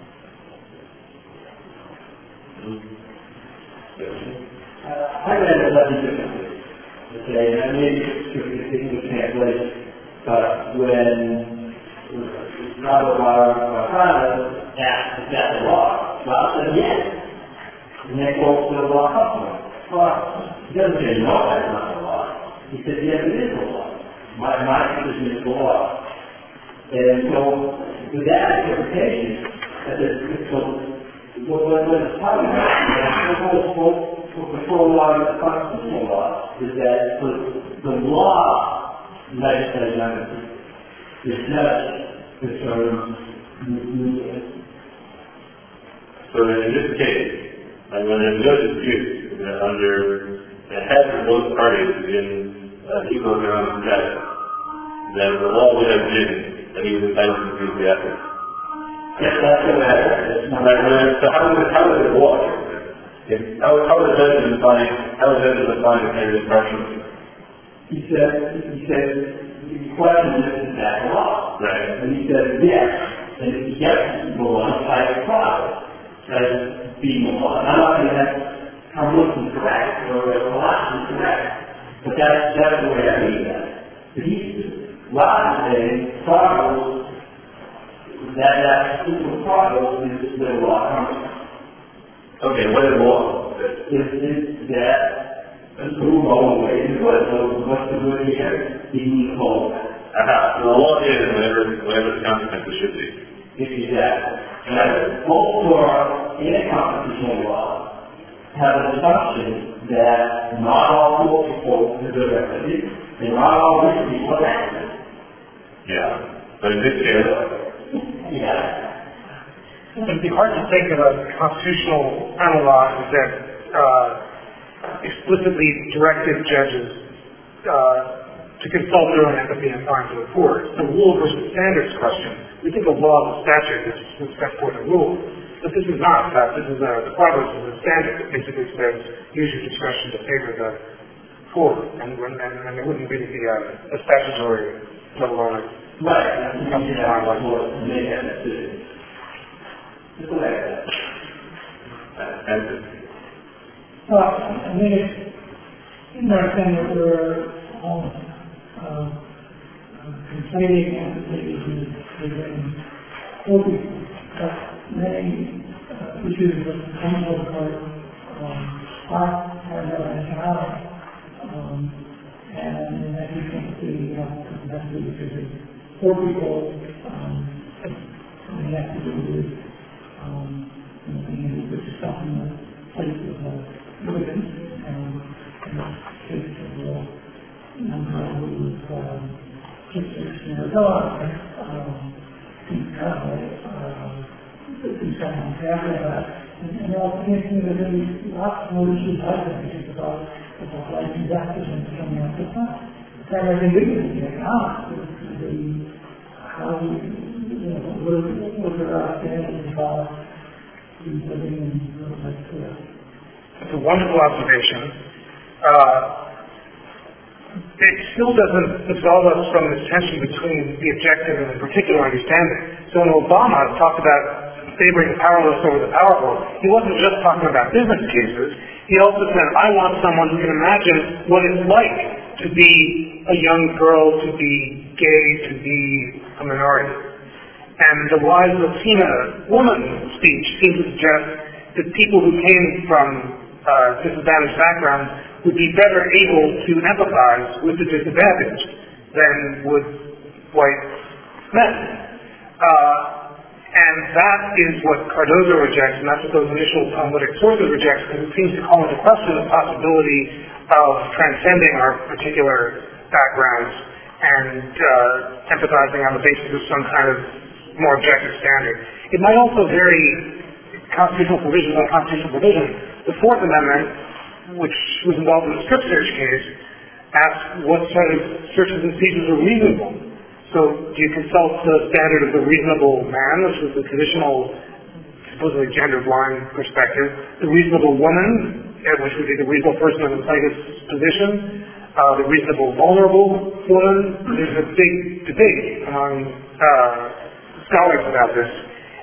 I read it slightly differently. Okay, and maybe it's strictly translation, but when Rabbi Rahman asked if that's the law, God said yes. And they quote the law customer. Well, he doesn't say no, that's not the law. He said yes, it is the law. My, my position is the law. And so, with that interpretation, that is, so, when it's talking about the whole control law and the constitutional law, is that the, the law legislation is judge determines so in this case, like when there's no dispute that under the head of both parties in uh, equal economic status, then the law would have been that he was entitled to ecclesiastics. Yes, that's the way. So how does it, how does it work? If, how, how does it define, how does it define the kind of impression? He said, he said, the question is, is that law? Right. And he said, yes. And if he gets the law, it's like a product as being the law. I'm not saying that Hamilton's correct or Colossians correct, but that's, that's the way I read that. But he's, Rod is saying, product, that that super product is the law comes. Okay, what is law? Is, is that a move all the way to good? So what's the good here? Being called. Aha, so the law is whatever, whatever the consequences should be. Exactly. And both law and constitutional law have an assumption that not all people is a remedy, and not all rich people are active. Yeah, but in this case, Yeah. It'd be hard to think of a constitutional analog that uh, explicitly directed judges uh, to consult their own empathy and find to the court. It's the rule versus standards question. We think of law as a statute that would set forth a rule, but this is not. In fact, this is a, the progress is a standard that basically says use your discretion to favor the poor, and, and, and it wouldn't really be a, a statutory, let alone a Right, that's something that I was more to make that decision. Just like that. Empathy. Well, I mean, it's interesting that we're all uh, complaining and we've focused on many uh, issues that come over um, art and nationality. Um, and as you can see, you know, that's because it's poor people, um, and they have to do with um, you know, being able to put yourself in the place of uh, living and in the case of the young girl who was um, just sixteen years old, um, he's kind of uh, he's kind of family of that. And, and also thinking that there's lots more issues out there, I think, about about life and death and coming up with that. It's not everything we can do now. The how we, you know, what what are our standards about living in like this. It's a wonderful observation. Uh, it still doesn't absolve us from this tension between the objective and the particular understanding. So when Obama talked about favoring the powerless over the powerful, he wasn't just talking about business cases. He also said, I want someone who can imagine what it's like to be a young girl, to be gay, to be a minority. And the wise Latina woman speech seems to suggest that people who came from uh, disadvantaged backgrounds would be better able to empathize with the disadvantaged than would white men. Uh, and that is what Cardozo rejects, and that's what those initial Talmudic sources reject, because it seems to call into question the possibility of transcending our particular backgrounds and uh, empathizing on the basis of some kind of more objective standard. It might also vary constitutional provision by constitutional provision. The Fourth Amendment, which was involved in the strip search case, asks what sort of searches and seizures are reasonable. So do you consult the standard of the reasonable man, which was the traditional, supposedly gender-blind perspective, the reasonable woman, which would be the reasonable person in the plaintiff's position, uh, the reasonable vulnerable woman. There's a big debate among uh, scholars about this,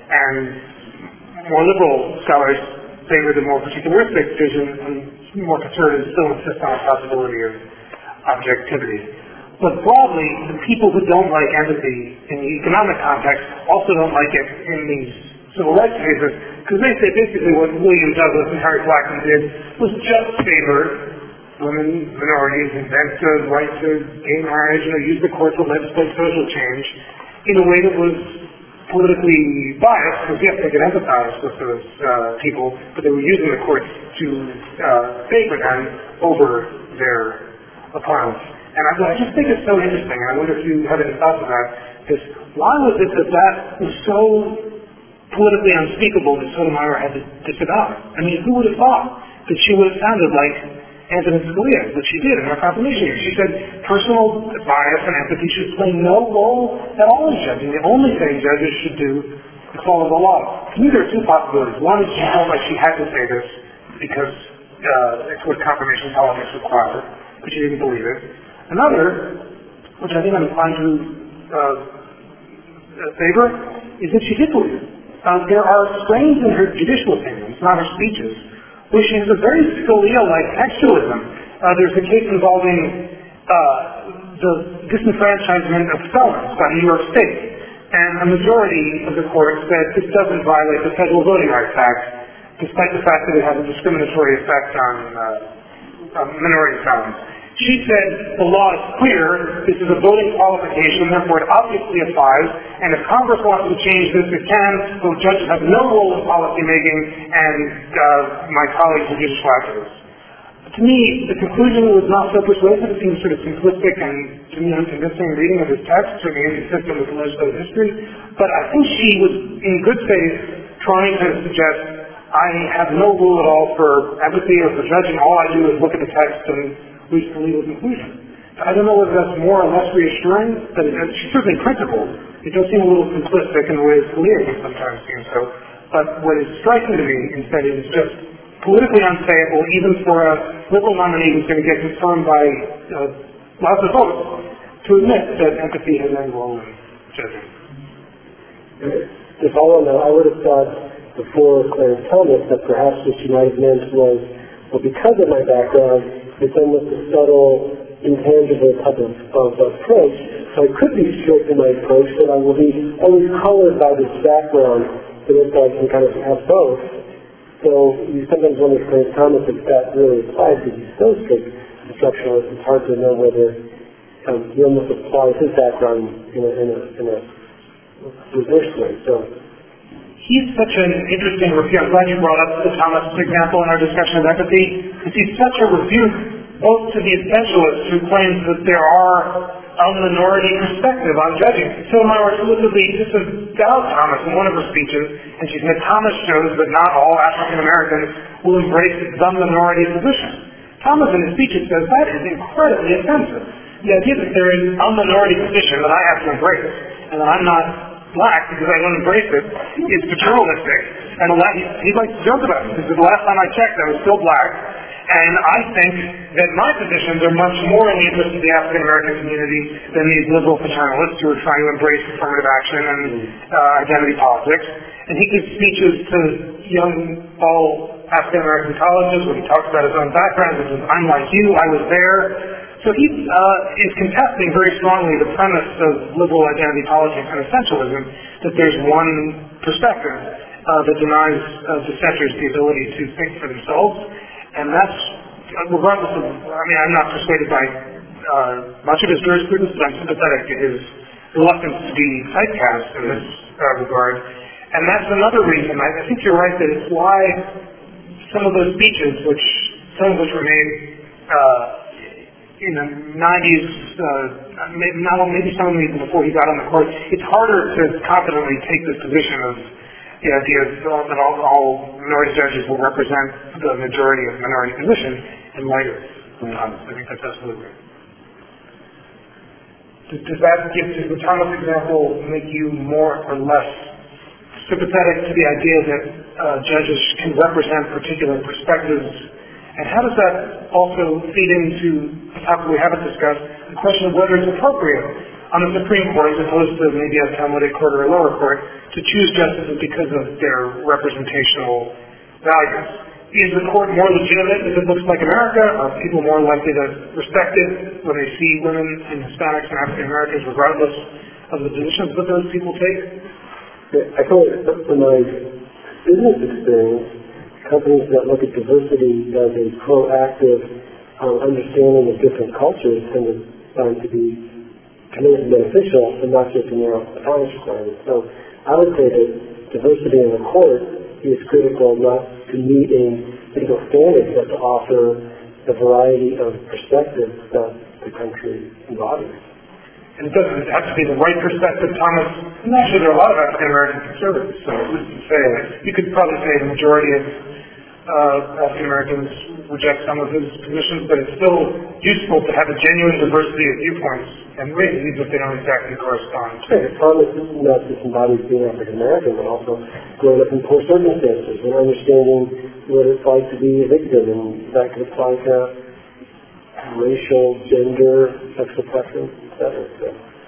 and more liberal scholars favor the more particularistic vision, and more conservatives still insist on the possibility of objectivity. But broadly, the people who don't like empathy in the economic context also don't like it in these civil rights cases, because they say basically what William Douglas and Harry Blackmun did was just favor women, minorities, invent the right to gay marriage, and use the court to legislate social change in a way that was politically biased, because yes, they could empathize with those uh, people, but they were using the courts to uh, favor them over their opponents. And I, I just think it's so interesting. I wonder if you have any thoughts on that. Is why was it that that was so politically unspeakable that Sotomayor had to disavow? I mean, who would have thought that she would have sounded like Antonin Scalia, that she did in her confirmation hearing? She said personal bias and empathy should play no role at all in judging. The only thing judges should do is follow the law. To me, there are two possibilities. One is she felt like she had to say this because uh, it's what confirmation politics required, but she didn't believe it. Another, which I think I'm inclined to uh, favor, is that she did believe it. Uh, there are strains in her judicial opinions, not her speeches, where she has a very Scalia-like textualism. Uh, there's a case involving uh, the disenfranchisement of felons by New York State, and a majority of the court said this doesn't violate the Federal Voting Rights Act, despite the fact that it has a discriminatory effect on, uh, on minority felons. She said the law is clear, this is a voting qualification, therefore it obviously applies, and if Congress wants to change this, it can, but judges have no role in policy making, and uh, my colleagues will judicial activists. To me, the conclusion was not so persuasive, it seems sort of simplistic and to me unconvincing reading of his text, certainly inconsistent with legislative history, but I think she was in good faith trying to suggest I have no rule at all for empathy or for judging, all I do is look at the text and reach the legal conclusion. I don't know whether that's more or less reassuring, but it, it's certainly principled. It does seem a little simplistic in the way Scalia can sometimes seem so. But what is striking to me instead is just politically unsayable, even for a liberal nominee who's going to get confirmed by uh, lots of votes, to admit that empathy has any role in judging. To follow on that, I would have thought before Clarence Thomas that perhaps what she might have meant was, well, because of my background, it's almost a subtle, intangible type of, of approach. So I could be strict in my approach, but I will be always colored by this background, so that I can kind of have both. So you sometimes wonder if Clarence Thomas if that really applies, because he's so strict a structuralist, it's hard to know whether um, he almost applies his background in a, in a, in a reverse way. So he's such an interesting review. I'm glad you brought up the Thomas example in our discussion of empathy, because he's such a rebuke both to the essentialist who claims that there are a minority perspective on judging. Sotomayor explicitly disavowed Thomas in one of her speeches, and she said Thomas shows that not all African Americans will embrace the minority position. Thomas in his speeches says that is incredibly offensive. The idea that there is a minority position that I have to embrace, and that I'm not black because I don't embrace it, is paternalistic. And a lot, he, he likes to joke about it, because the last time I checked I was still black, and I think that my positions are much more in the interest of the African American community than these liberal paternalists who are trying to embrace affirmative action and uh, identity politics. And he gives speeches to young all African American colleges where he talks about his own background. He says, I'm like you, I was there. So he uh, is contesting very strongly the premise of liberal identity politics and essentialism, that there's one perspective uh, that denies uh, dissenters the ability to think for themselves. And that's, regardless of, I mean, I'm not persuaded by uh, much of his jurisprudence, but I'm sympathetic to his reluctance to be typecast in this uh, regard. And that's another reason, I, I think you're right, that it's why some of those speeches, which, some of which were made uh, in the nineties, uh, maybe, not, maybe some of them even before he got on the court, it's harder to confidently take this position of the idea of, that all, all minority judges will represent the majority of minority positions in light of Thomas. I think that's absolutely right. Does, does that give, does the Thomas example make you more or less sympathetic to the idea that uh, judges can represent particular perspectives? And how does that also feed into a topic we haven't discussed, the question of whether it's appropriate on the Supreme Court, as opposed to maybe a Talmudic court or a lower court, to choose justices because of their representational values? Is the court more legitimate if it looks like America? Are people more likely to respect it when they see women and Hispanics and African Americans, regardless of the positions that those people take? I feel like from my business experience, companies that look at diversity as a proactive um, understanding of different cultures tend to find to be committed and beneficial, and not just a narrow autonomous requirement. So I would say that diversity in the court is critical not to meeting legal standards, but to offer the variety of perspectives that the country embodies. And it doesn't have to be the right perspective, Thomas. And actually, there are a lot of African American conservatives, so who's to say that you could probably say the majority of uh, African Americans reject some of his positions, but it's still useful to have a genuine diversity of viewpoints, and maybe even if they don't exactly correspond. Sure. Thomas not just embodies being African American, but also growing up in poor circumstances and understanding what it's like to be a victim, and that could apply to racial, gender, sexual preference, et cetera. So.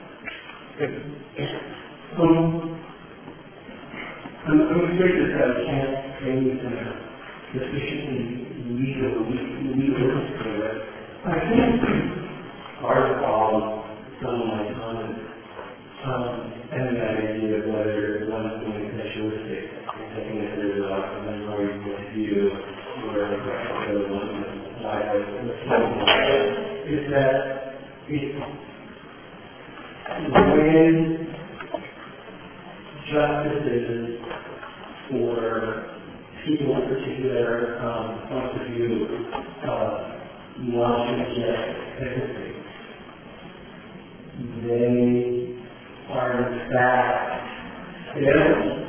Um, I'm, I'm curious that I can't raise uh, sufficiently legal, legal spirit. I think part of the problem, some of my comments, um, and that idea of whether one is being essentialistic, taking it as a minority point of view, or whether one is why is that it, when justices for people in particular um, points of view uh, want to reject empathy, they are in fact failing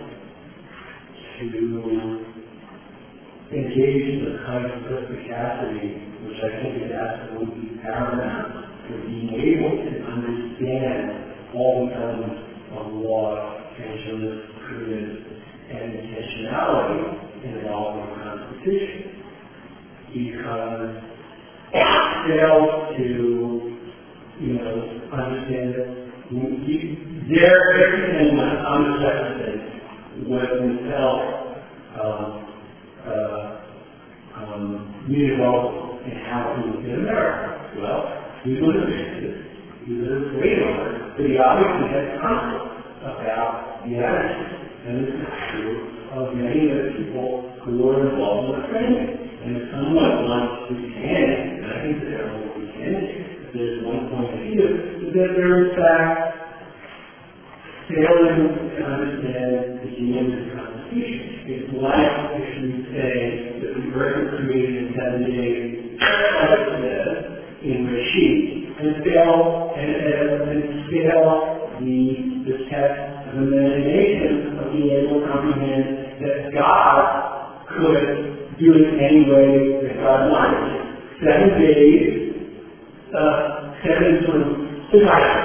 to engage in the kind of perspicacity which I think is absolutely paramount for being able to understand all the elements of law, prejudice, prudence, and intentionality involved in the Constitution. Because it fails to, you know, understand Their everything was unaccepted when we felt uh, uh, um, municipal and how to in America. Well, we would have been we would have waited on it, but he obviously had conflict about the attitude. And this is true of many of the people who were involved in the training. And if someone wants to can, and I think that everyone will can, there's one point of view, is that there is fact failing to understand the meaning of the Constitution. It's like if you say that the record created in seven days in Rashid, and fail and, and, and fail the, the test of imagination of being able to comprehend that God could do it any way that God wanted. Seven days, uh, seven sort of devices.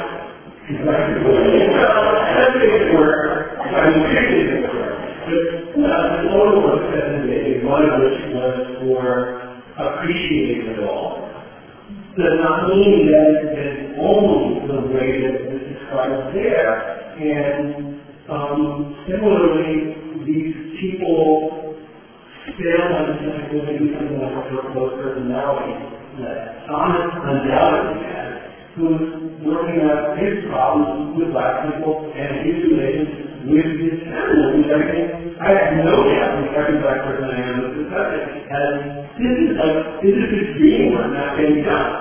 Seven days work, I mean, six days work. But uh, the total of seven days, one of which was for appreciating it all, does not mean that it's only the way that it's described there. And um, similarly, these people fail to understand maybe something like a close personality that Thomas undoubtedly has, who's working out his problems with black people and his relations with his family, which I think I have no doubt that every black person I am with this subject has. This is a this is a dream work not being done.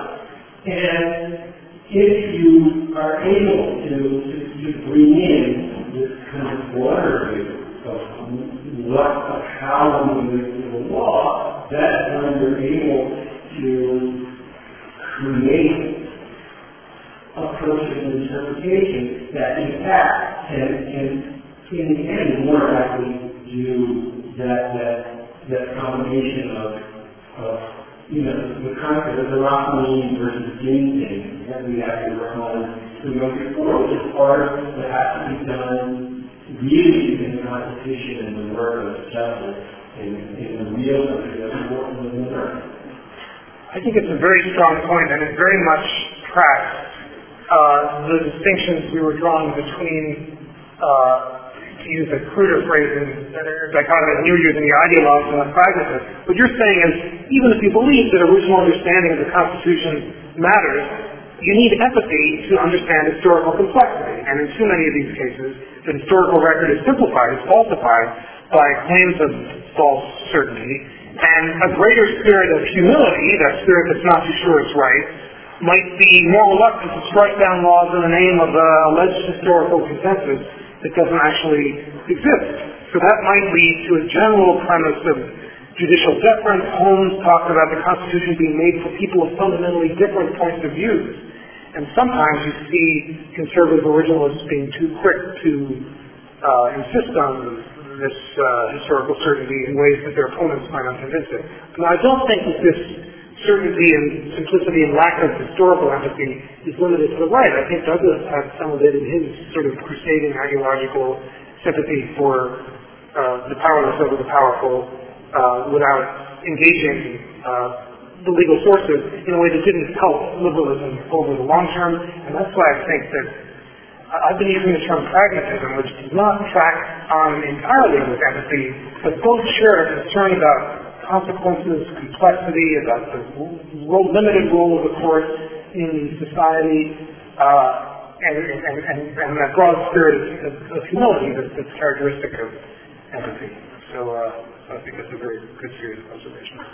And if you are able to, to, to bring in this kind of broader view of what, of how we live the law, that's when you're able to create approaches and interpretation that in fact can, can in the end more likely do that that that combination of of you know, the concept of the Rockmean versus Jane thing that we have to work on to go before, which is part of what has to be done really in the Constitution and the work of justice in, in the real country that's important in America. I think it's a very strong point, and it very much tracks uh, the distinctions we were drawing between uh, to use a cruder phrase in dichotomy that you're using, the ideologues and the pragmatists. What you're saying is, even if you believe that original understanding of the Constitution matters, you need empathy to understand historical complexity. And in too many of these cases, the historical record is simplified, is falsified by claims of false certainty. And a greater spirit of humility, that spirit that's not too sure it's right, might be more reluctant to strike down laws in the name of the alleged historical consensus that doesn't actually exist. So that might lead to a general premise of judicial deference. Holmes talked about the Constitution being made for people of fundamentally different points of view. And sometimes you see conservative originalists being too quick to uh, insist on this uh, historical certainty in ways that their opponents might not convince it. Now, I don't think that this certainty and simplicity and lack of historical empathy is limited to the right. I think Douglas had some of it in his sort of crusading ideological sympathy for uh, the powerless over the powerful uh, without engaging uh, the legal sources in a way that didn't help liberalism over the long term. And that's why I think that I've been using the term pragmatism, which does not track on entirely with empathy, but both share a concern about consequences, complexity, about the role, limited role of the court in society, uh, and, and, and, and that broad spirit of, of humility that, that's characteristic of empathy. So, uh, so I think that's a very good series of observations.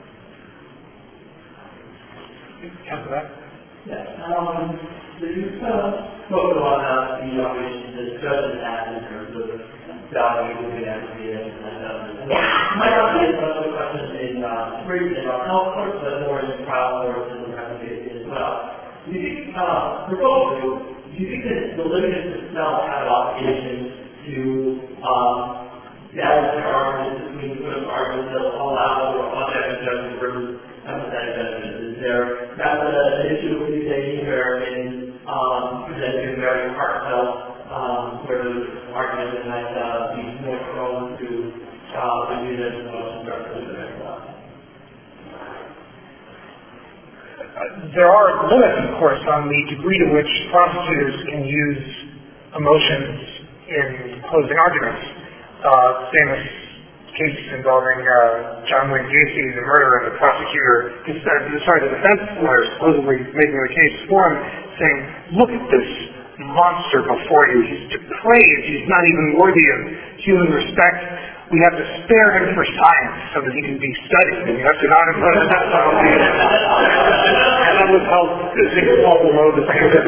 Count that. Yes. Um, so you uh, spoke about uh, the observation the discussion had in terms of value of the empathy and uh, my other question is uh, briefly about health courts, but more in trial courts and empathy as well. Do you think, uh, for both of you, do you think that the litigants themselves have obligations to um, establish their arguments between sort of arguments that allow for objective judgment versus empathetic judgment? Is there that's an issue with these days here in um, presenting very heartfelt um, sort of arguments that might uh, be more prone to uh, the unit of emotion versus the next one? there are limits, of course, on the degree to which prosecutors can use emotions in closing arguments. Uh, famous case involving uh, John Wayne Gacy, the murderer, and the prosecutor, uh, sorry, the defense lawyer supposedly making the case for him, saying, look at this monster before you. He's depraved. He's not even worthy of human respect. We have to spare him for science so that he can be studied. And you have to not impose that penalty. And that was how Paul below the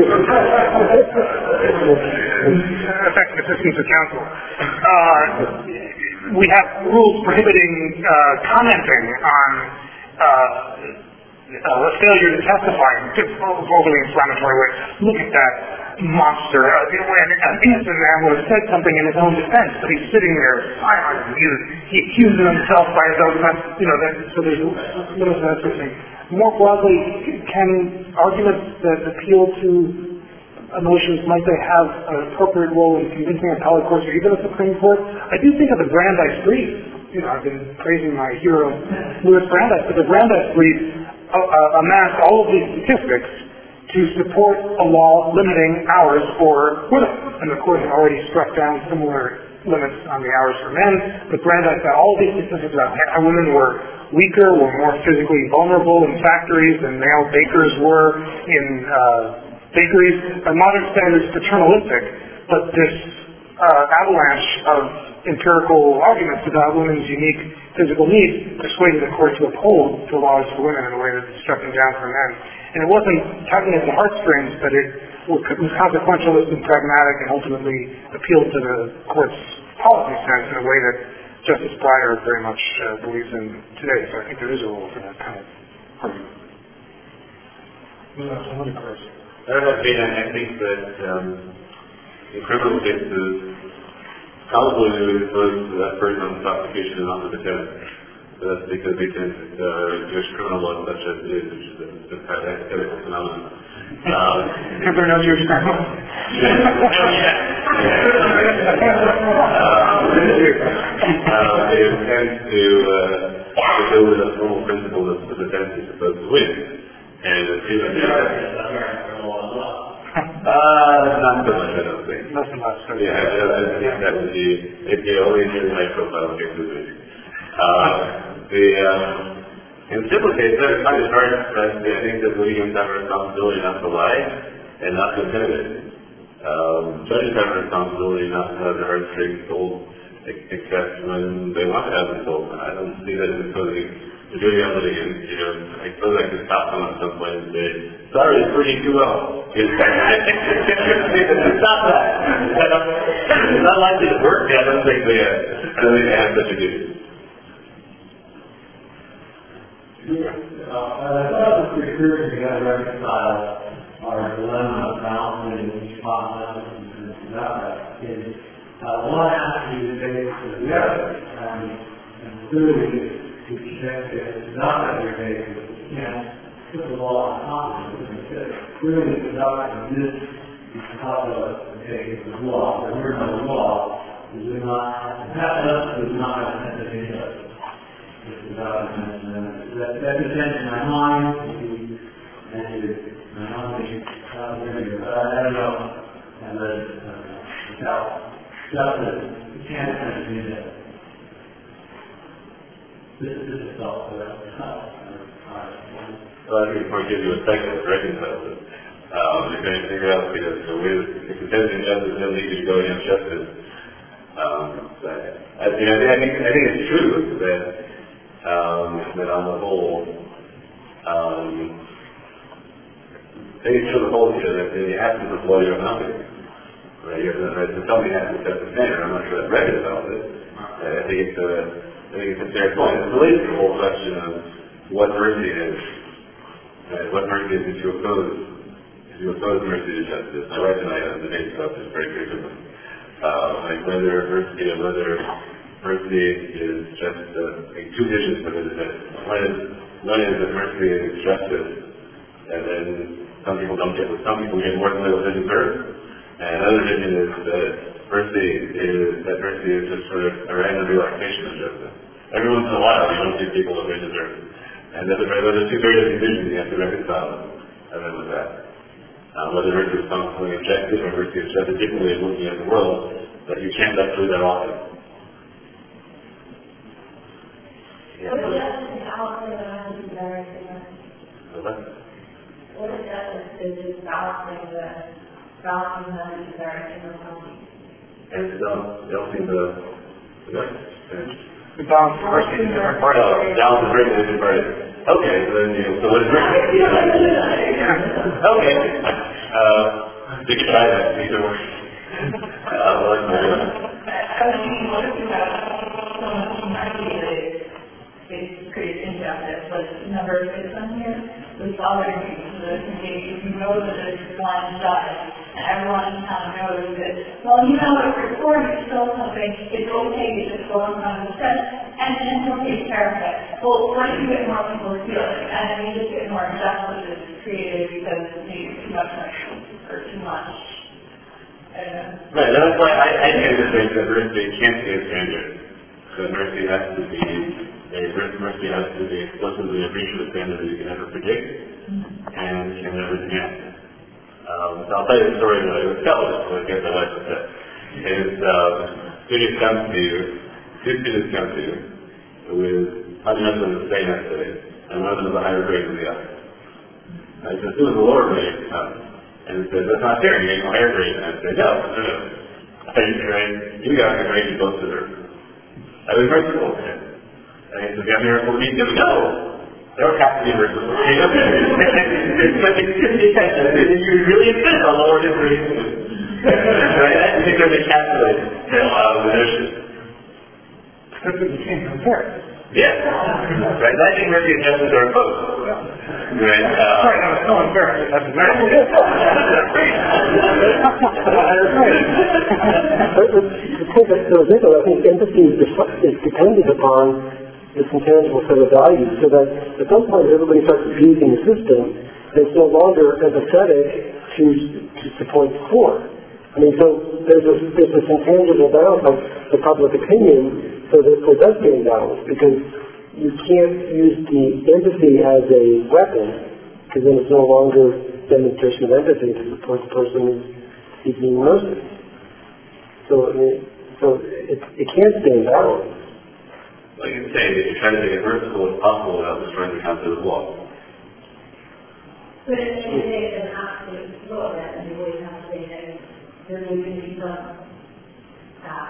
effective assistance of counsel. Uh, we have rules prohibiting uh, commenting on uh, Uh, a failure to testify in an overly inflammatory way. Look at that monster. Uh, when an innocent man would have said something in his own defense, but he's sitting there silent. He, he accuses himself by his own defense. You know, that, so there's limits to that sort of thing. More broadly, can arguments that appeal to emotions, might they have an appropriate role in convincing appellate courts or even the Supreme Court? I do think of the Brandeis brief. You know, I've been praising my hero, Louis Brandeis, but the Brandeis brief Uh, uh, amassed all of these statistics to support a law limiting hours for women. And the court had already struck down similar limits on the hours for men, but Brandeis got all of these statistics about how women were weaker, were more physically vulnerable in factories than male bakers were in uh, bakeries. By modern standards, paternalistic, but this uh, avalanche of empirical arguments about women's unique physical needs persuaded the court to uphold the laws for women in a way that struck them down for men. And it wasn't tugging at the heartstrings, but it was consequentialist and pragmatic and ultimately appealed to the court's policy sense in a way that Justice Breyer very much uh, believes in today. So I think there is a role for that kind of argument. There has been, I think that um, in criminal cases, probably we would suppose that person on the prosecution and not the defendant. That's because we tend to uh, use criminal law such as it is, which is a, a kind of ethical phenomenon. Because there are no Jewish criminals. It tends to uh, build a normal principle that the defense is supposed to win. And it seems like Uh, not so much, I don't think. Not so much. Yeah, I, I think that would be, if you only did my profile cases. Uh, the, um, in civil cases, it's kind of hard, but I think that litigants have a responsibility not to lie and not to intimidate. Um, judges have a responsibility not to have their heartstrings told, except when they want to have them told. I don't see that in imposing the duty on litigants. You know, I suppose I could stop them at some point and say, sorry, it's pretty too well. Stop that. It's not likely to work. I don't think they, uh, I don't think they have such a duty. Uh, I thought it was pretty clear we got to reconcile our dilemma of balancing each process and that is uh, one has to be the basis of the other. Um, and clearly, to check that it's not that your basis, you can't put the law on top of it. Clearly, the doctrine of this is part of the basis of law. The word of the law is not, that does not have anything to do. That, that depends on my mind, and my knowledge, uh, but I don't know, and the, uh, without justice, you can't kind of do that. This, this is self, but it's not. Well, I think it might give you a second to reconcile it. Um, if anything else, because the way that if it says injustice doesn't lead you to go against justice, um, I, I, think, I, think, I think it's true that Um, that on the whole, um, they show the whole here that in the absence of law, you have nothing. Right? You have, right? So something has to set the standard. I'm not sure that Reddit about it. Uh, I think it's a, I think it's a fair point. It's related to the whole question of what mercy is. Right? What mercy is if you oppose, if you oppose mercy to justice. My wife and I have debated about this very frequently. Uh, like whether mercy or whether mercy is just uh, like two visions of it. One is, one is that mercy is justice, and then some people don't get, some people get more than they deserve. And another vision is that mercy is that mercy is just sort of a random relaxation of justice. Every once in a while, you don't give people what they deserve. And then there's two very different visions you have to reconcile and then with that. Uh, whether Mercy is functionally objective or Mercy is just a different way of looking at the world, that you can't let through that often. Yeah. What is justice balancing the necessary things? What is justice is just balancing the balancing the necessary things? And um, balancing the what? The balance of mercy in different parts. Oh, balance of mercy in different parts. Okay, so then you so what is mercy? Okay. Uh, you can try that. These are works. Uh, well, It's creates injustice, but number of citizens here, we saw that if you know that there's one judge, and everyone in town knows that, well, you know, if you're recording is still something, it's okay to just go in front of the judge, and then he'll take care of it. Well, what if you get more people feeling, and then you just get more injustices created because maybe too much or too much. Right, that's why I, I tend to think that mercy can't be a standard. Because mercy has to be a mercy has to be explicitly a breach of the standard that you can never predict and can never demand. Um, so I'll tell you a story that I would tell this, so I guess I like to say. Is um, students come to you, two students come to you with fundamentally the same essay, and one of them is a higher grade than the other. I said, who is the lower grade? Um, and it says, that's not fair, you get a higher grade. And I said, no, no, no. I said, you got a grade you both deserve. I was merciful to him. And he said, you have to be merciful to me too? No! They don't have to be merciful to me. But you really insist on lower his grade. Right? I think they're encapsulated uh, with issues. Because you can't compare. Yes. Right? I think mercy and justice are opposed. Right? Uh, Sorry, no, it's no unfair. That's very The point that was mentioned, I think empathy is dependent upon this intangible set of values, so that at some point everybody starts abusing the system, and it's no longer empathetic to to support the core. I mean, so there's this, there's this intangible balance of the public opinion, so that it does gain balance, because you can't use the empathy as a weapon, because then it's no longer demonstration of empathy to support the person who's seeking mercy. So, I mean, so it, it can't stay in balance. Like you say, that you're trying to make it merciful as possible without destroying the concept of law. But at the end of the day, it doesn't have to look at it, and you always have to say that there will be some uh,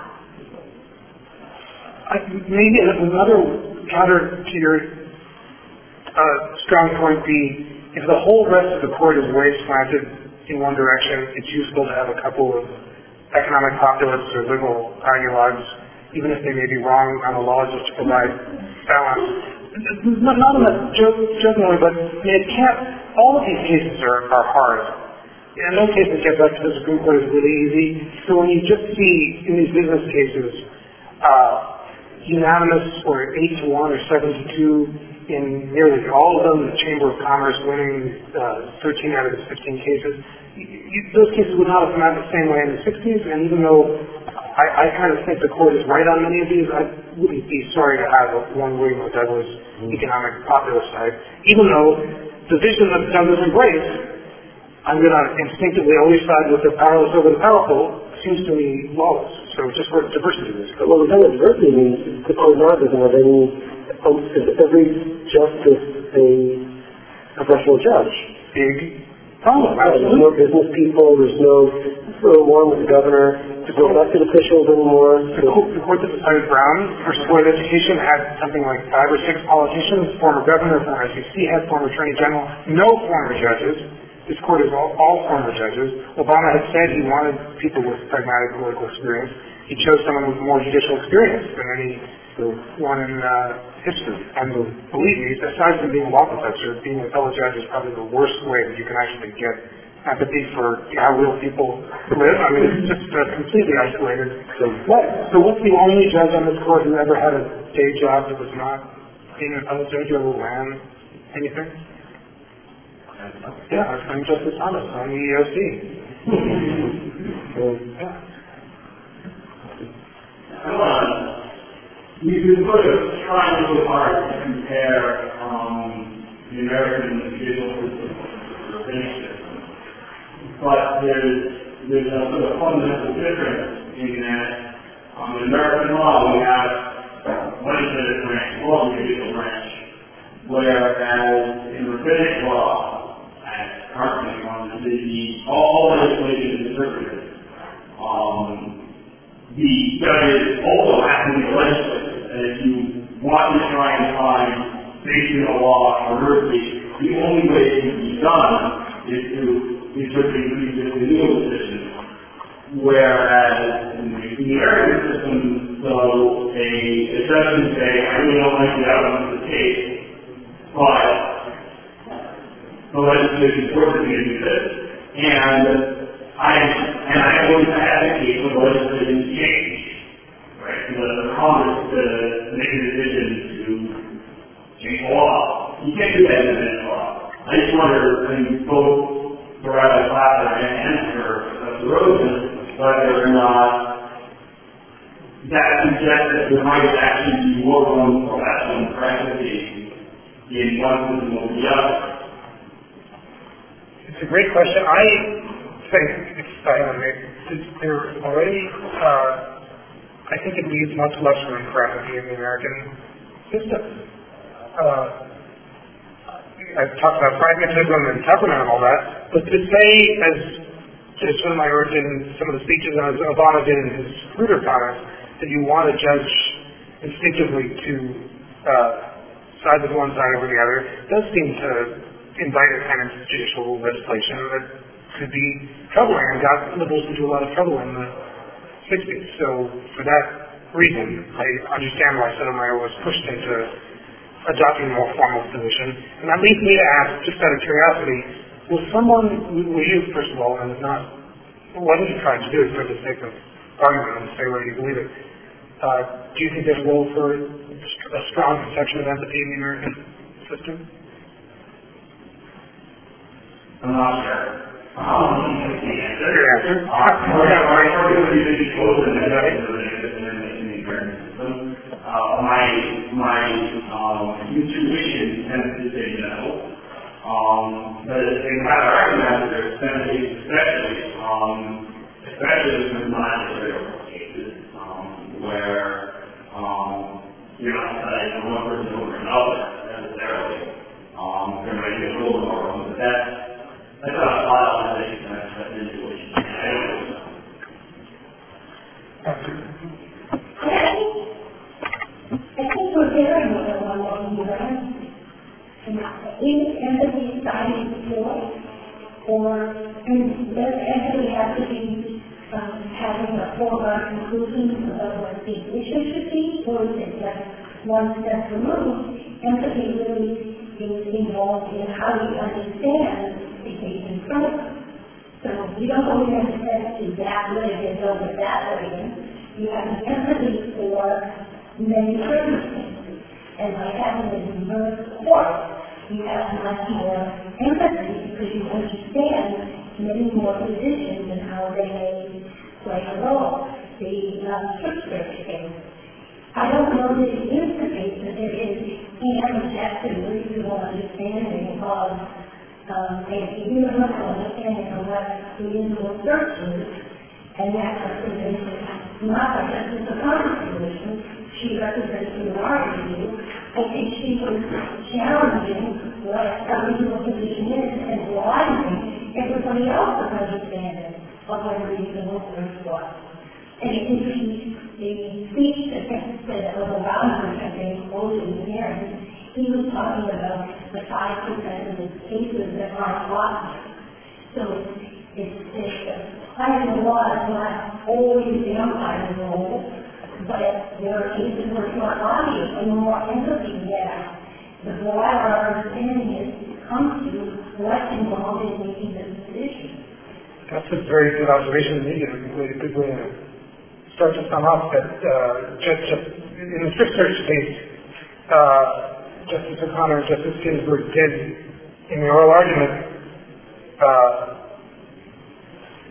I, maybe another counter to your uh, strong point be, if the whole rest of the court is way slanted in one direction, it's useful to have a couple of economic populists or liberal ideologues, even if they may be wrong on the law, just to provide balance. Not, not in a joke, jokingly, but it can't, all of these cases are, are hard. In no case that gets back to the Supreme Court is really easy. So when you just see in these business cases, uh, unanimous or eight to one or seven to two in nearly all of them, the Chamber of Commerce winning uh, thirteen out of the fifteen cases. You, those cases would not have come out the same way in the sixties, and even though I, I kind of think the court is right on many of these, I wouldn't be sorry to have a one William O. Douglas economic populist side, even though the vision that Douglas embraced, I'm going to instinctively always side with the powerless over the powerful, seems to me lawless. So just for diversity of this. Well, the thing with diversity means the court now doesn't have any, um, is every justice a professional judge? Big problem. Right, there's no business people, there's no one with the governor, there's no elected officials anymore. The court, the court that decided Brown versus Board of Education had something like five or six politicians, former governor, former S E C head, former attorney general, no former judges. This court is all, all former judges. Obama had said he wanted people with pragmatic political experience. He chose someone with more judicial experience than any one in uh, history. And believe me, aside from being a law professor, being a fellow judge is probably the worst way that you can actually get empathy for how real people live. I mean, it's just uh, completely isolated. So what? So what's the only judge on this court who ever had a day job that was not being an appellate judge who ever ran anything? Yeah, I'm Justice Thomas. I'm the E E O C. Yeah. Come on. You could put a try really hard to compare um, the American judicial system, the British system. But there's, there's a sort of fundamental difference in that um, in American law we have legislative branch, law judicial branch, whereas in the British law, as currently on the city, all legislation is interpreted. Um, the judges also have to be legislative, and if you want to try and find basic law or mercy, the only way it can be done is to interpret the legal position. Whereas in the American system, so a, a judge can say, I really don't like the outcome of the case, but the legislation forces me to do this. And I and I always advocate for the legislation to change. Right? The, the Congress to make a decision to change the law. You can't do that in the law. I just wonder, I mean, both Barada Clapper and for the Rosen, whether or not that suggests that there might actually be more room for that practically in one system over the other. It's a great question. I think it's it's there already. Uh, I think it leaves much less room for apathy in the American system. Uh, I've talked about pragmatism and temperament and all that, but to say, as Judge Sotomayor did in some of the speeches, and as Obama did in his Fruiter comments, that you want a judge instinctively to uh, side with one side over the other, does seem to invite a kind of judicial legislation that could be troubling and got liberals into a lot of trouble in the sixties. So for that reason, I understand why Sotomayor was pushed into adopting a more formal position. And that leads me to ask, just out of curiosity, will someone, will you, first of all, and not, what are you trying to do for the sake of argument and say whether you believe it, uh, do you think there's a role for a strong conception of empathy in the American system? I'm not sure. Um, Your answer. Uh, my argument is close in the American system. Uh, my my um, intuition tends to say no. Um, but in kind of recognize that there's penalties, especially, um, especially in non-material cases, um, where um, you're not studying from one person over another necessarily. Um, there might be a little more room, but that's that's not a lot of things. That's that's intuition. I don't know. I think we're hearing what I want to learn. Is empathy starting before, or does empathy have to be um, having a foregone conclusion of what the issue should be, or is it just one step removed? Empathy really is involved in how we understand the case in front of us. So you don't always understand it that way and go with that way. You have empathy for many circumstances. And by having a diverse court, you have much more empathy because you understand many more positions and how they may play a role. The uh, church case. I don't know that it is the case that there is any objective reasonable understanding of um, a universal understanding of what the individual search is, and that represents not just the Congress position. She represents the minority view. I think she was challenging what a reasonable position is and widening everybody else's understanding of what a reasonable search was. And it is the speech that Obama had been quoted in hearing, he was talking about the five percent of the cases that aren't lost. So it's, it's higher law is not always the umpire role, but there are cases where it's not obvious and the more empathy you have, the broader our understanding is comes to what's involved in making this decision. That's a very good observation. Maybe a good way to start to sum up that uh, just, just in the Strict Search case, uh, Justice O'Connor and Justice Ginsburg did in the oral argument uh,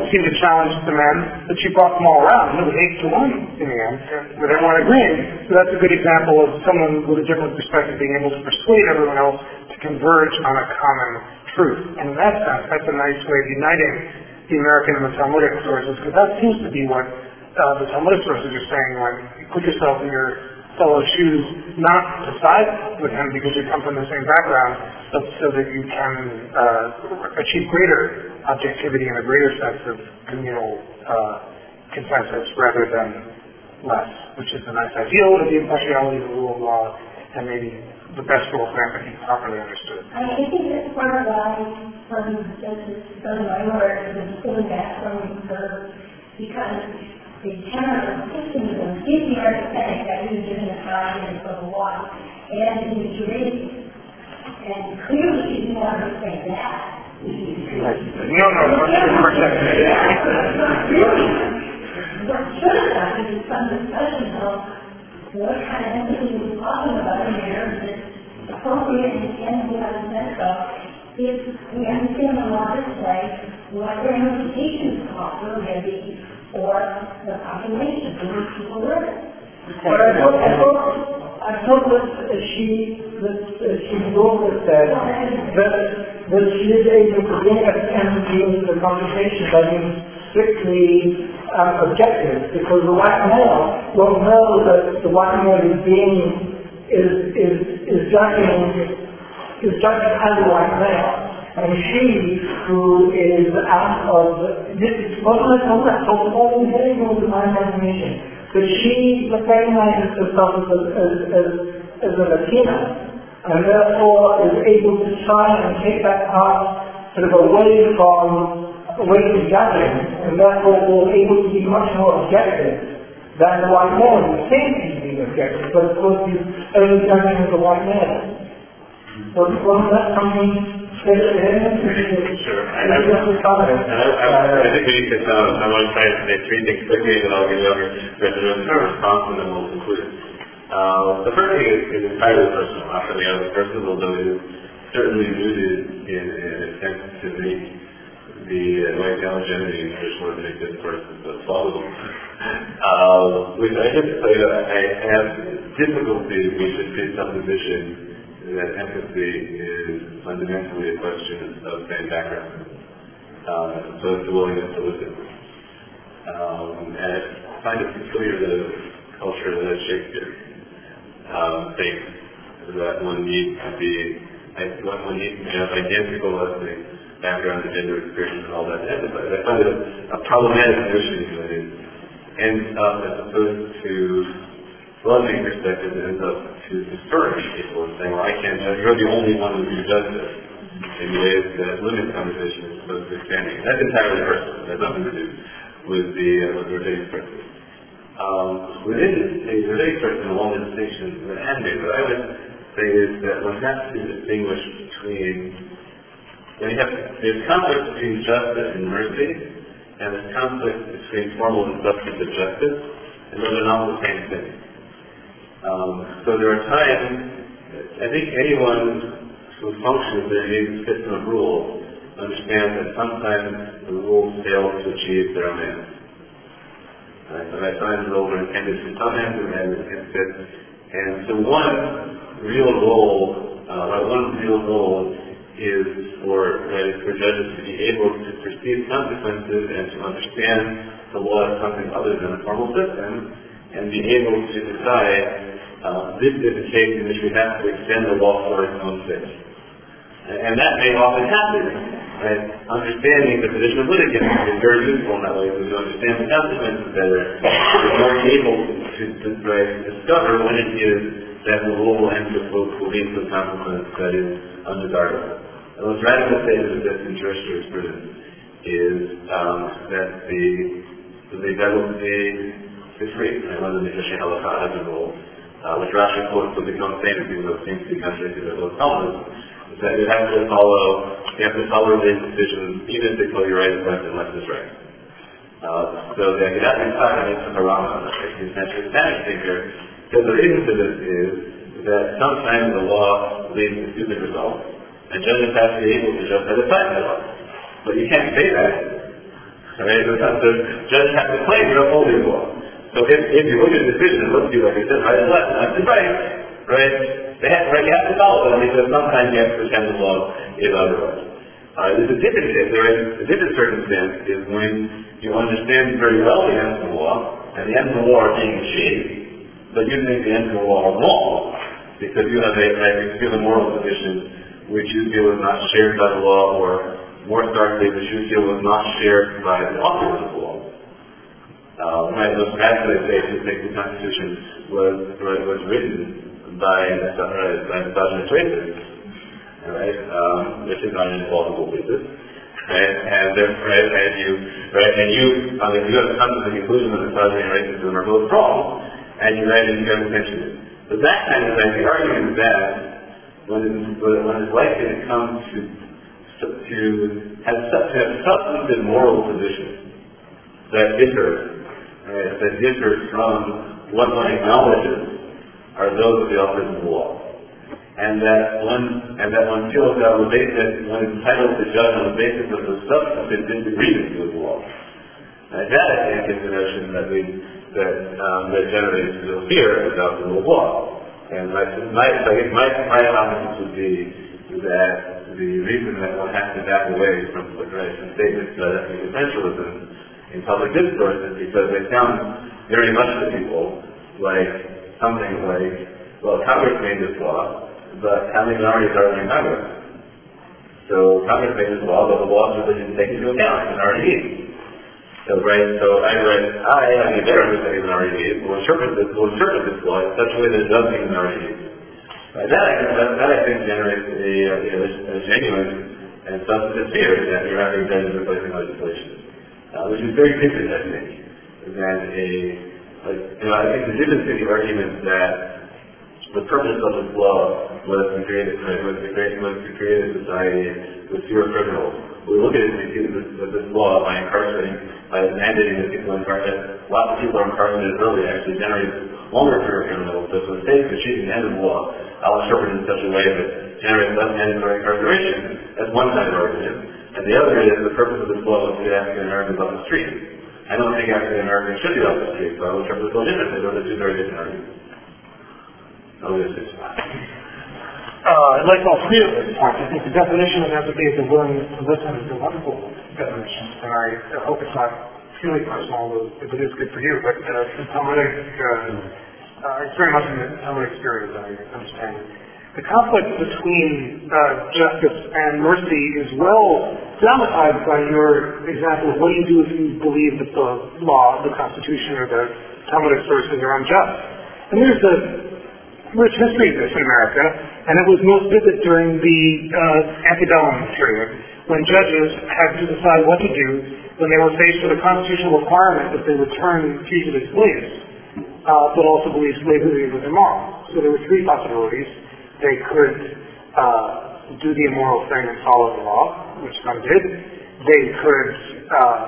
seemed to challenge the men, but she brought them all around. It was eight to one in the end, with everyone agreeing. So that's a good example of someone with a different perspective being able to persuade everyone else to converge on a common truth. And in that sense, that's a nice way of uniting the American and the Talmudic sources, because that seems to be what uh, the Talmudic sources are saying when you put yourself in your fellow's shoes, not to side with him because you come from the same background, but so that you can uh, achieve greater objectivity and a greater sense of communal uh, consensus rather than less, which is a nice ideal of the impartiality of the rule of law and maybe the best rule for empathy properly understood. I mean, I think that's part of why some Justice Sotomayor has pulled that from her, because the general system is the architect that we did in the time of the law and in the jurisdiction. And clearly she didn't want to say that. No, no, no, what should have happened is some discussion of what kind of empathy we're talking about in here that's appropriate and we have a sense of if we understand the law this way, what their implications are going to be for the population, for which people live. But I thought, I thought, I thought that she, that she also said that, that she is able to bring empathy into the conversation by being strictly um, objective, because the white male will know that the white male is being, is, is, is judging, is judging as a white male. And she, who is out of, this is what I told her, so all the very good with my imagination, but she recognizes herself as a, as, as, as a Latina, and therefore is able to try and take that path sort of away from, away from judging, and therefore will be able to be much more objective than the white man who thinks he's being objective, but of course he's only judging as a white man. So wasn't that something? Sure. And I, and I, I, I think we need to, um, I want to try to say three things quickly, and then I'll give you other response, and then we'll conclude. Uh, the first thing is, is entirely personal, after the other personal, although it is certainly rooted in, in an attempt to make the uh, white heterogeneity in traditional to make this person so plausible. Uh, which I have to say that I have difficulty we should create some position that empathy is fundamentally a question of same background, um, as opposed to willingness to listen. Um, and I find it peculiar that a culture that Shakespeare um, thinks that one needs to be, one needs to have identical listening background and gender experience and all that. And I find it a, a problematic notion that it ends up, as opposed to loving perspective, it ends up to discourage people and saying, well, I can't judge, you're the only one who can judge this, in ways that limit conversation as opposed to expanding. That's entirely personal. It has nothing to do with the uh, with the Rodai's person. Um, within the Rodai's person, one of the distinctions that had made, that I would say is that one has to distinguish between, when you have, there's conflict between justice and mercy, and there's conflict between formal and substantive justice, and those are not the same thing. Um, so there are times, I think anyone who functions in a system of rules understands that sometimes the rules fail to achieve their own ends. Right? So at times the rules are intended to some ends and instead. And so one real role, uh, one real role is for, right, for judges to be able to perceive consequences and to understand the law as something other than a formal system, and be able to decide Uh, this is a case in which we have to extend the law for its own sake. And that may often happen, right? Understanding the position of litigants is very useful in that way, because you understand the consequences better. You're more able to, to right, discover when it is that the rule will end with will lead to a consequence that is undesirable. The most radical statement of this in Jewish jurisprudence is um, that the the devotee is free, and whether the Mishnah Halakha has a rule. Uh, which Rashi quotes will become famous, even though it seems to be contradicted by those Talmuds, is that you have to follow, you have to follow the decisions, even if they tell you right is left and left is right. Uh, so the Agudat Mitzvah makes a Harama, the sixteenth century Spanish thinker, says the reason for this is that sometimes the law leads to stupid results, and judges have to be able to just set aside the law. But you can't say that Right? So the judge has to claim you're upholding the law. So if, if you look at the decision, it looks to you like it says right and left, left and right, right? They have, right? You have to follow them because sometimes you have to pretend the law is otherwise. Uh, there's a different case, right? A different circumstance is when you understand very well the ends of the law, and the ends of the law are being achieved, but you think the ends of the law are wrong, because you have a, right, you have a moral position which you feel is not shared by the law, or more starkly, which you feel was not shared by the author of the law. Uh, one of the most fascinating cases, I think the Constitution was, was written by, uh, by misogynist racists, right, um, which is not an implausible basis, right, and then, right, and you, right, and you, I mean, you have come to the conclusion that misogyny and racism are both wrong, and you write and you have attention to it. But that kind of thing, the argument is that when it's, when it's likely to come to, to have, to have substantive moral positions that differ, right, that differ from what one acknowledges are those of the authors of the law. And that one, and that one feels that on the basis, one is entitled to judge on the basis of the substantive disagreement with the law. And that, I think, is the notion that we, that, um, that generates real fear about the rule of law. And my, my, I guess my, my hypothesis would be that the reason that one has to back away from some statements about ethnic essentialism in public discourse is because they sound very much to people like something like, well, Congress made this law, but how many minorities are there in Congress? So Congress made this law, but the laws really didn't take into account minorities. So, right, so I read, I, I mean, there are minorities will interpret this, will interpret this law in such a way that it does mean minorities. Right, that, that, that I think generates a, a, a genuine and substantive fear that you're having judges replacing legislation, uh, which is very different, I think, than a, like, you know, I think the difference in the argument that the purpose of this law was to create, right, was to create, was to create a society with fewer criminals. We look at it and we see this, this law by incarcerating, by mandating that people incarcerate, lots of people are incarcerated early, actually generates longer career criminals. So for the sake of achieving the end of the law, I'll interpret it in such a way that generates less mandatory incarceration. That's one kind of argument. And the other is the purpose of this law was to get African Americans off the street. I don't think African Americans should be off the street, so I will interpret this law differently. Those are two very different arguments. Oh, yes, yes. Uh, I like all three of those points. I think the definition of empathy is a willingness to listen is a wonderful definition, and I hope it's not purely personal, if it is good for you, but uh, it's Talmudic, uh, uh, it's very much in the Talmudic spirit, as I understand it. The conflict between uh, justice and mercy is well dramatized by your example of what do you do if you believe that the law, the Constitution, or the Talmudic sources are unjust. And there's a rich history of this in America, and it was most vivid during the uh, antebellum period, when judges had to decide what to do when they were faced with a constitutional requirement that they return fugitive slaves, uh, but also believe slavery was immoral. So there were three possibilities. They could uh, do the immoral thing and follow the law, which some did. They could uh,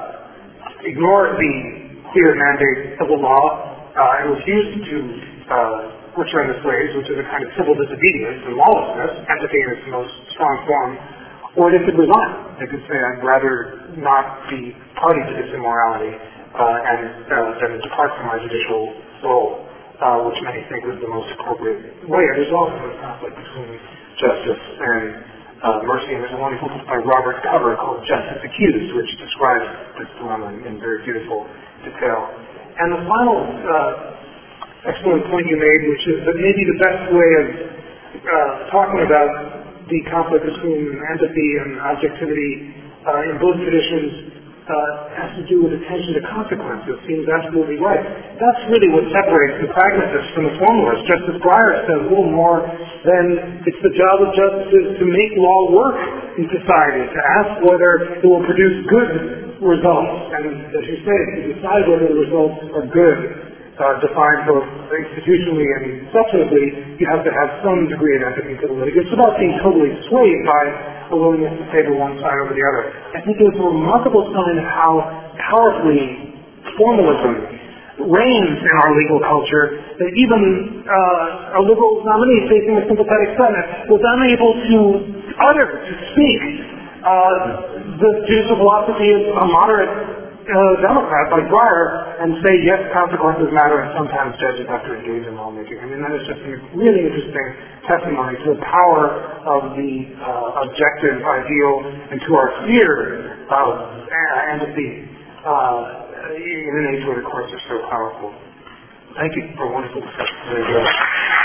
ignore the clear mandate of the law uh, and refuse to uh, return the slaves, which is a kind of civil disobedience and lawlessness, empathy in its most strong form, or they could resign. They could say, I'd rather not be party to this immorality uh, and uh, than depart from my judicial role, uh, which many think was the most appropriate way. And there's also a conflict between justice and uh, mercy, and there's a wonderful book by Robert Cover called Justice Accused, which describes this dilemma in very beautiful detail. And the final uh, excellent point you made, which is that maybe the best way of uh, talking about the conflict between empathy and objectivity uh, in both traditions uh, has to do with attention to consequences. Seems absolutely right. That's really what separates the pragmatist from the formalist. Justice Breyer says a little more than it's the job of justices to make law work in society, to ask whether it will produce good results. And as you say, to decide whether the results are good. Uh, defined both institutionally and substantively, you have to have some degree of empathy for the litigants without being totally swayed by a willingness to favor one side over the other. I think it's a remarkable sign of how powerfully formalism reigns in our legal culture that even uh, a liberal nominee facing a sympathetic Senate was unable to utter, to speak, uh, the judicial philosophy of a moderate uh, Democrats like Breyer and say, yes, consequences matter, and sometimes judges have to engage in lawmaking. I mean, that is just a really interesting testimony to the power of the uh, objective ideal and to our fear of uh, empathy uh, in an age where the courts are so powerful. Thank you for a wonderful discussion.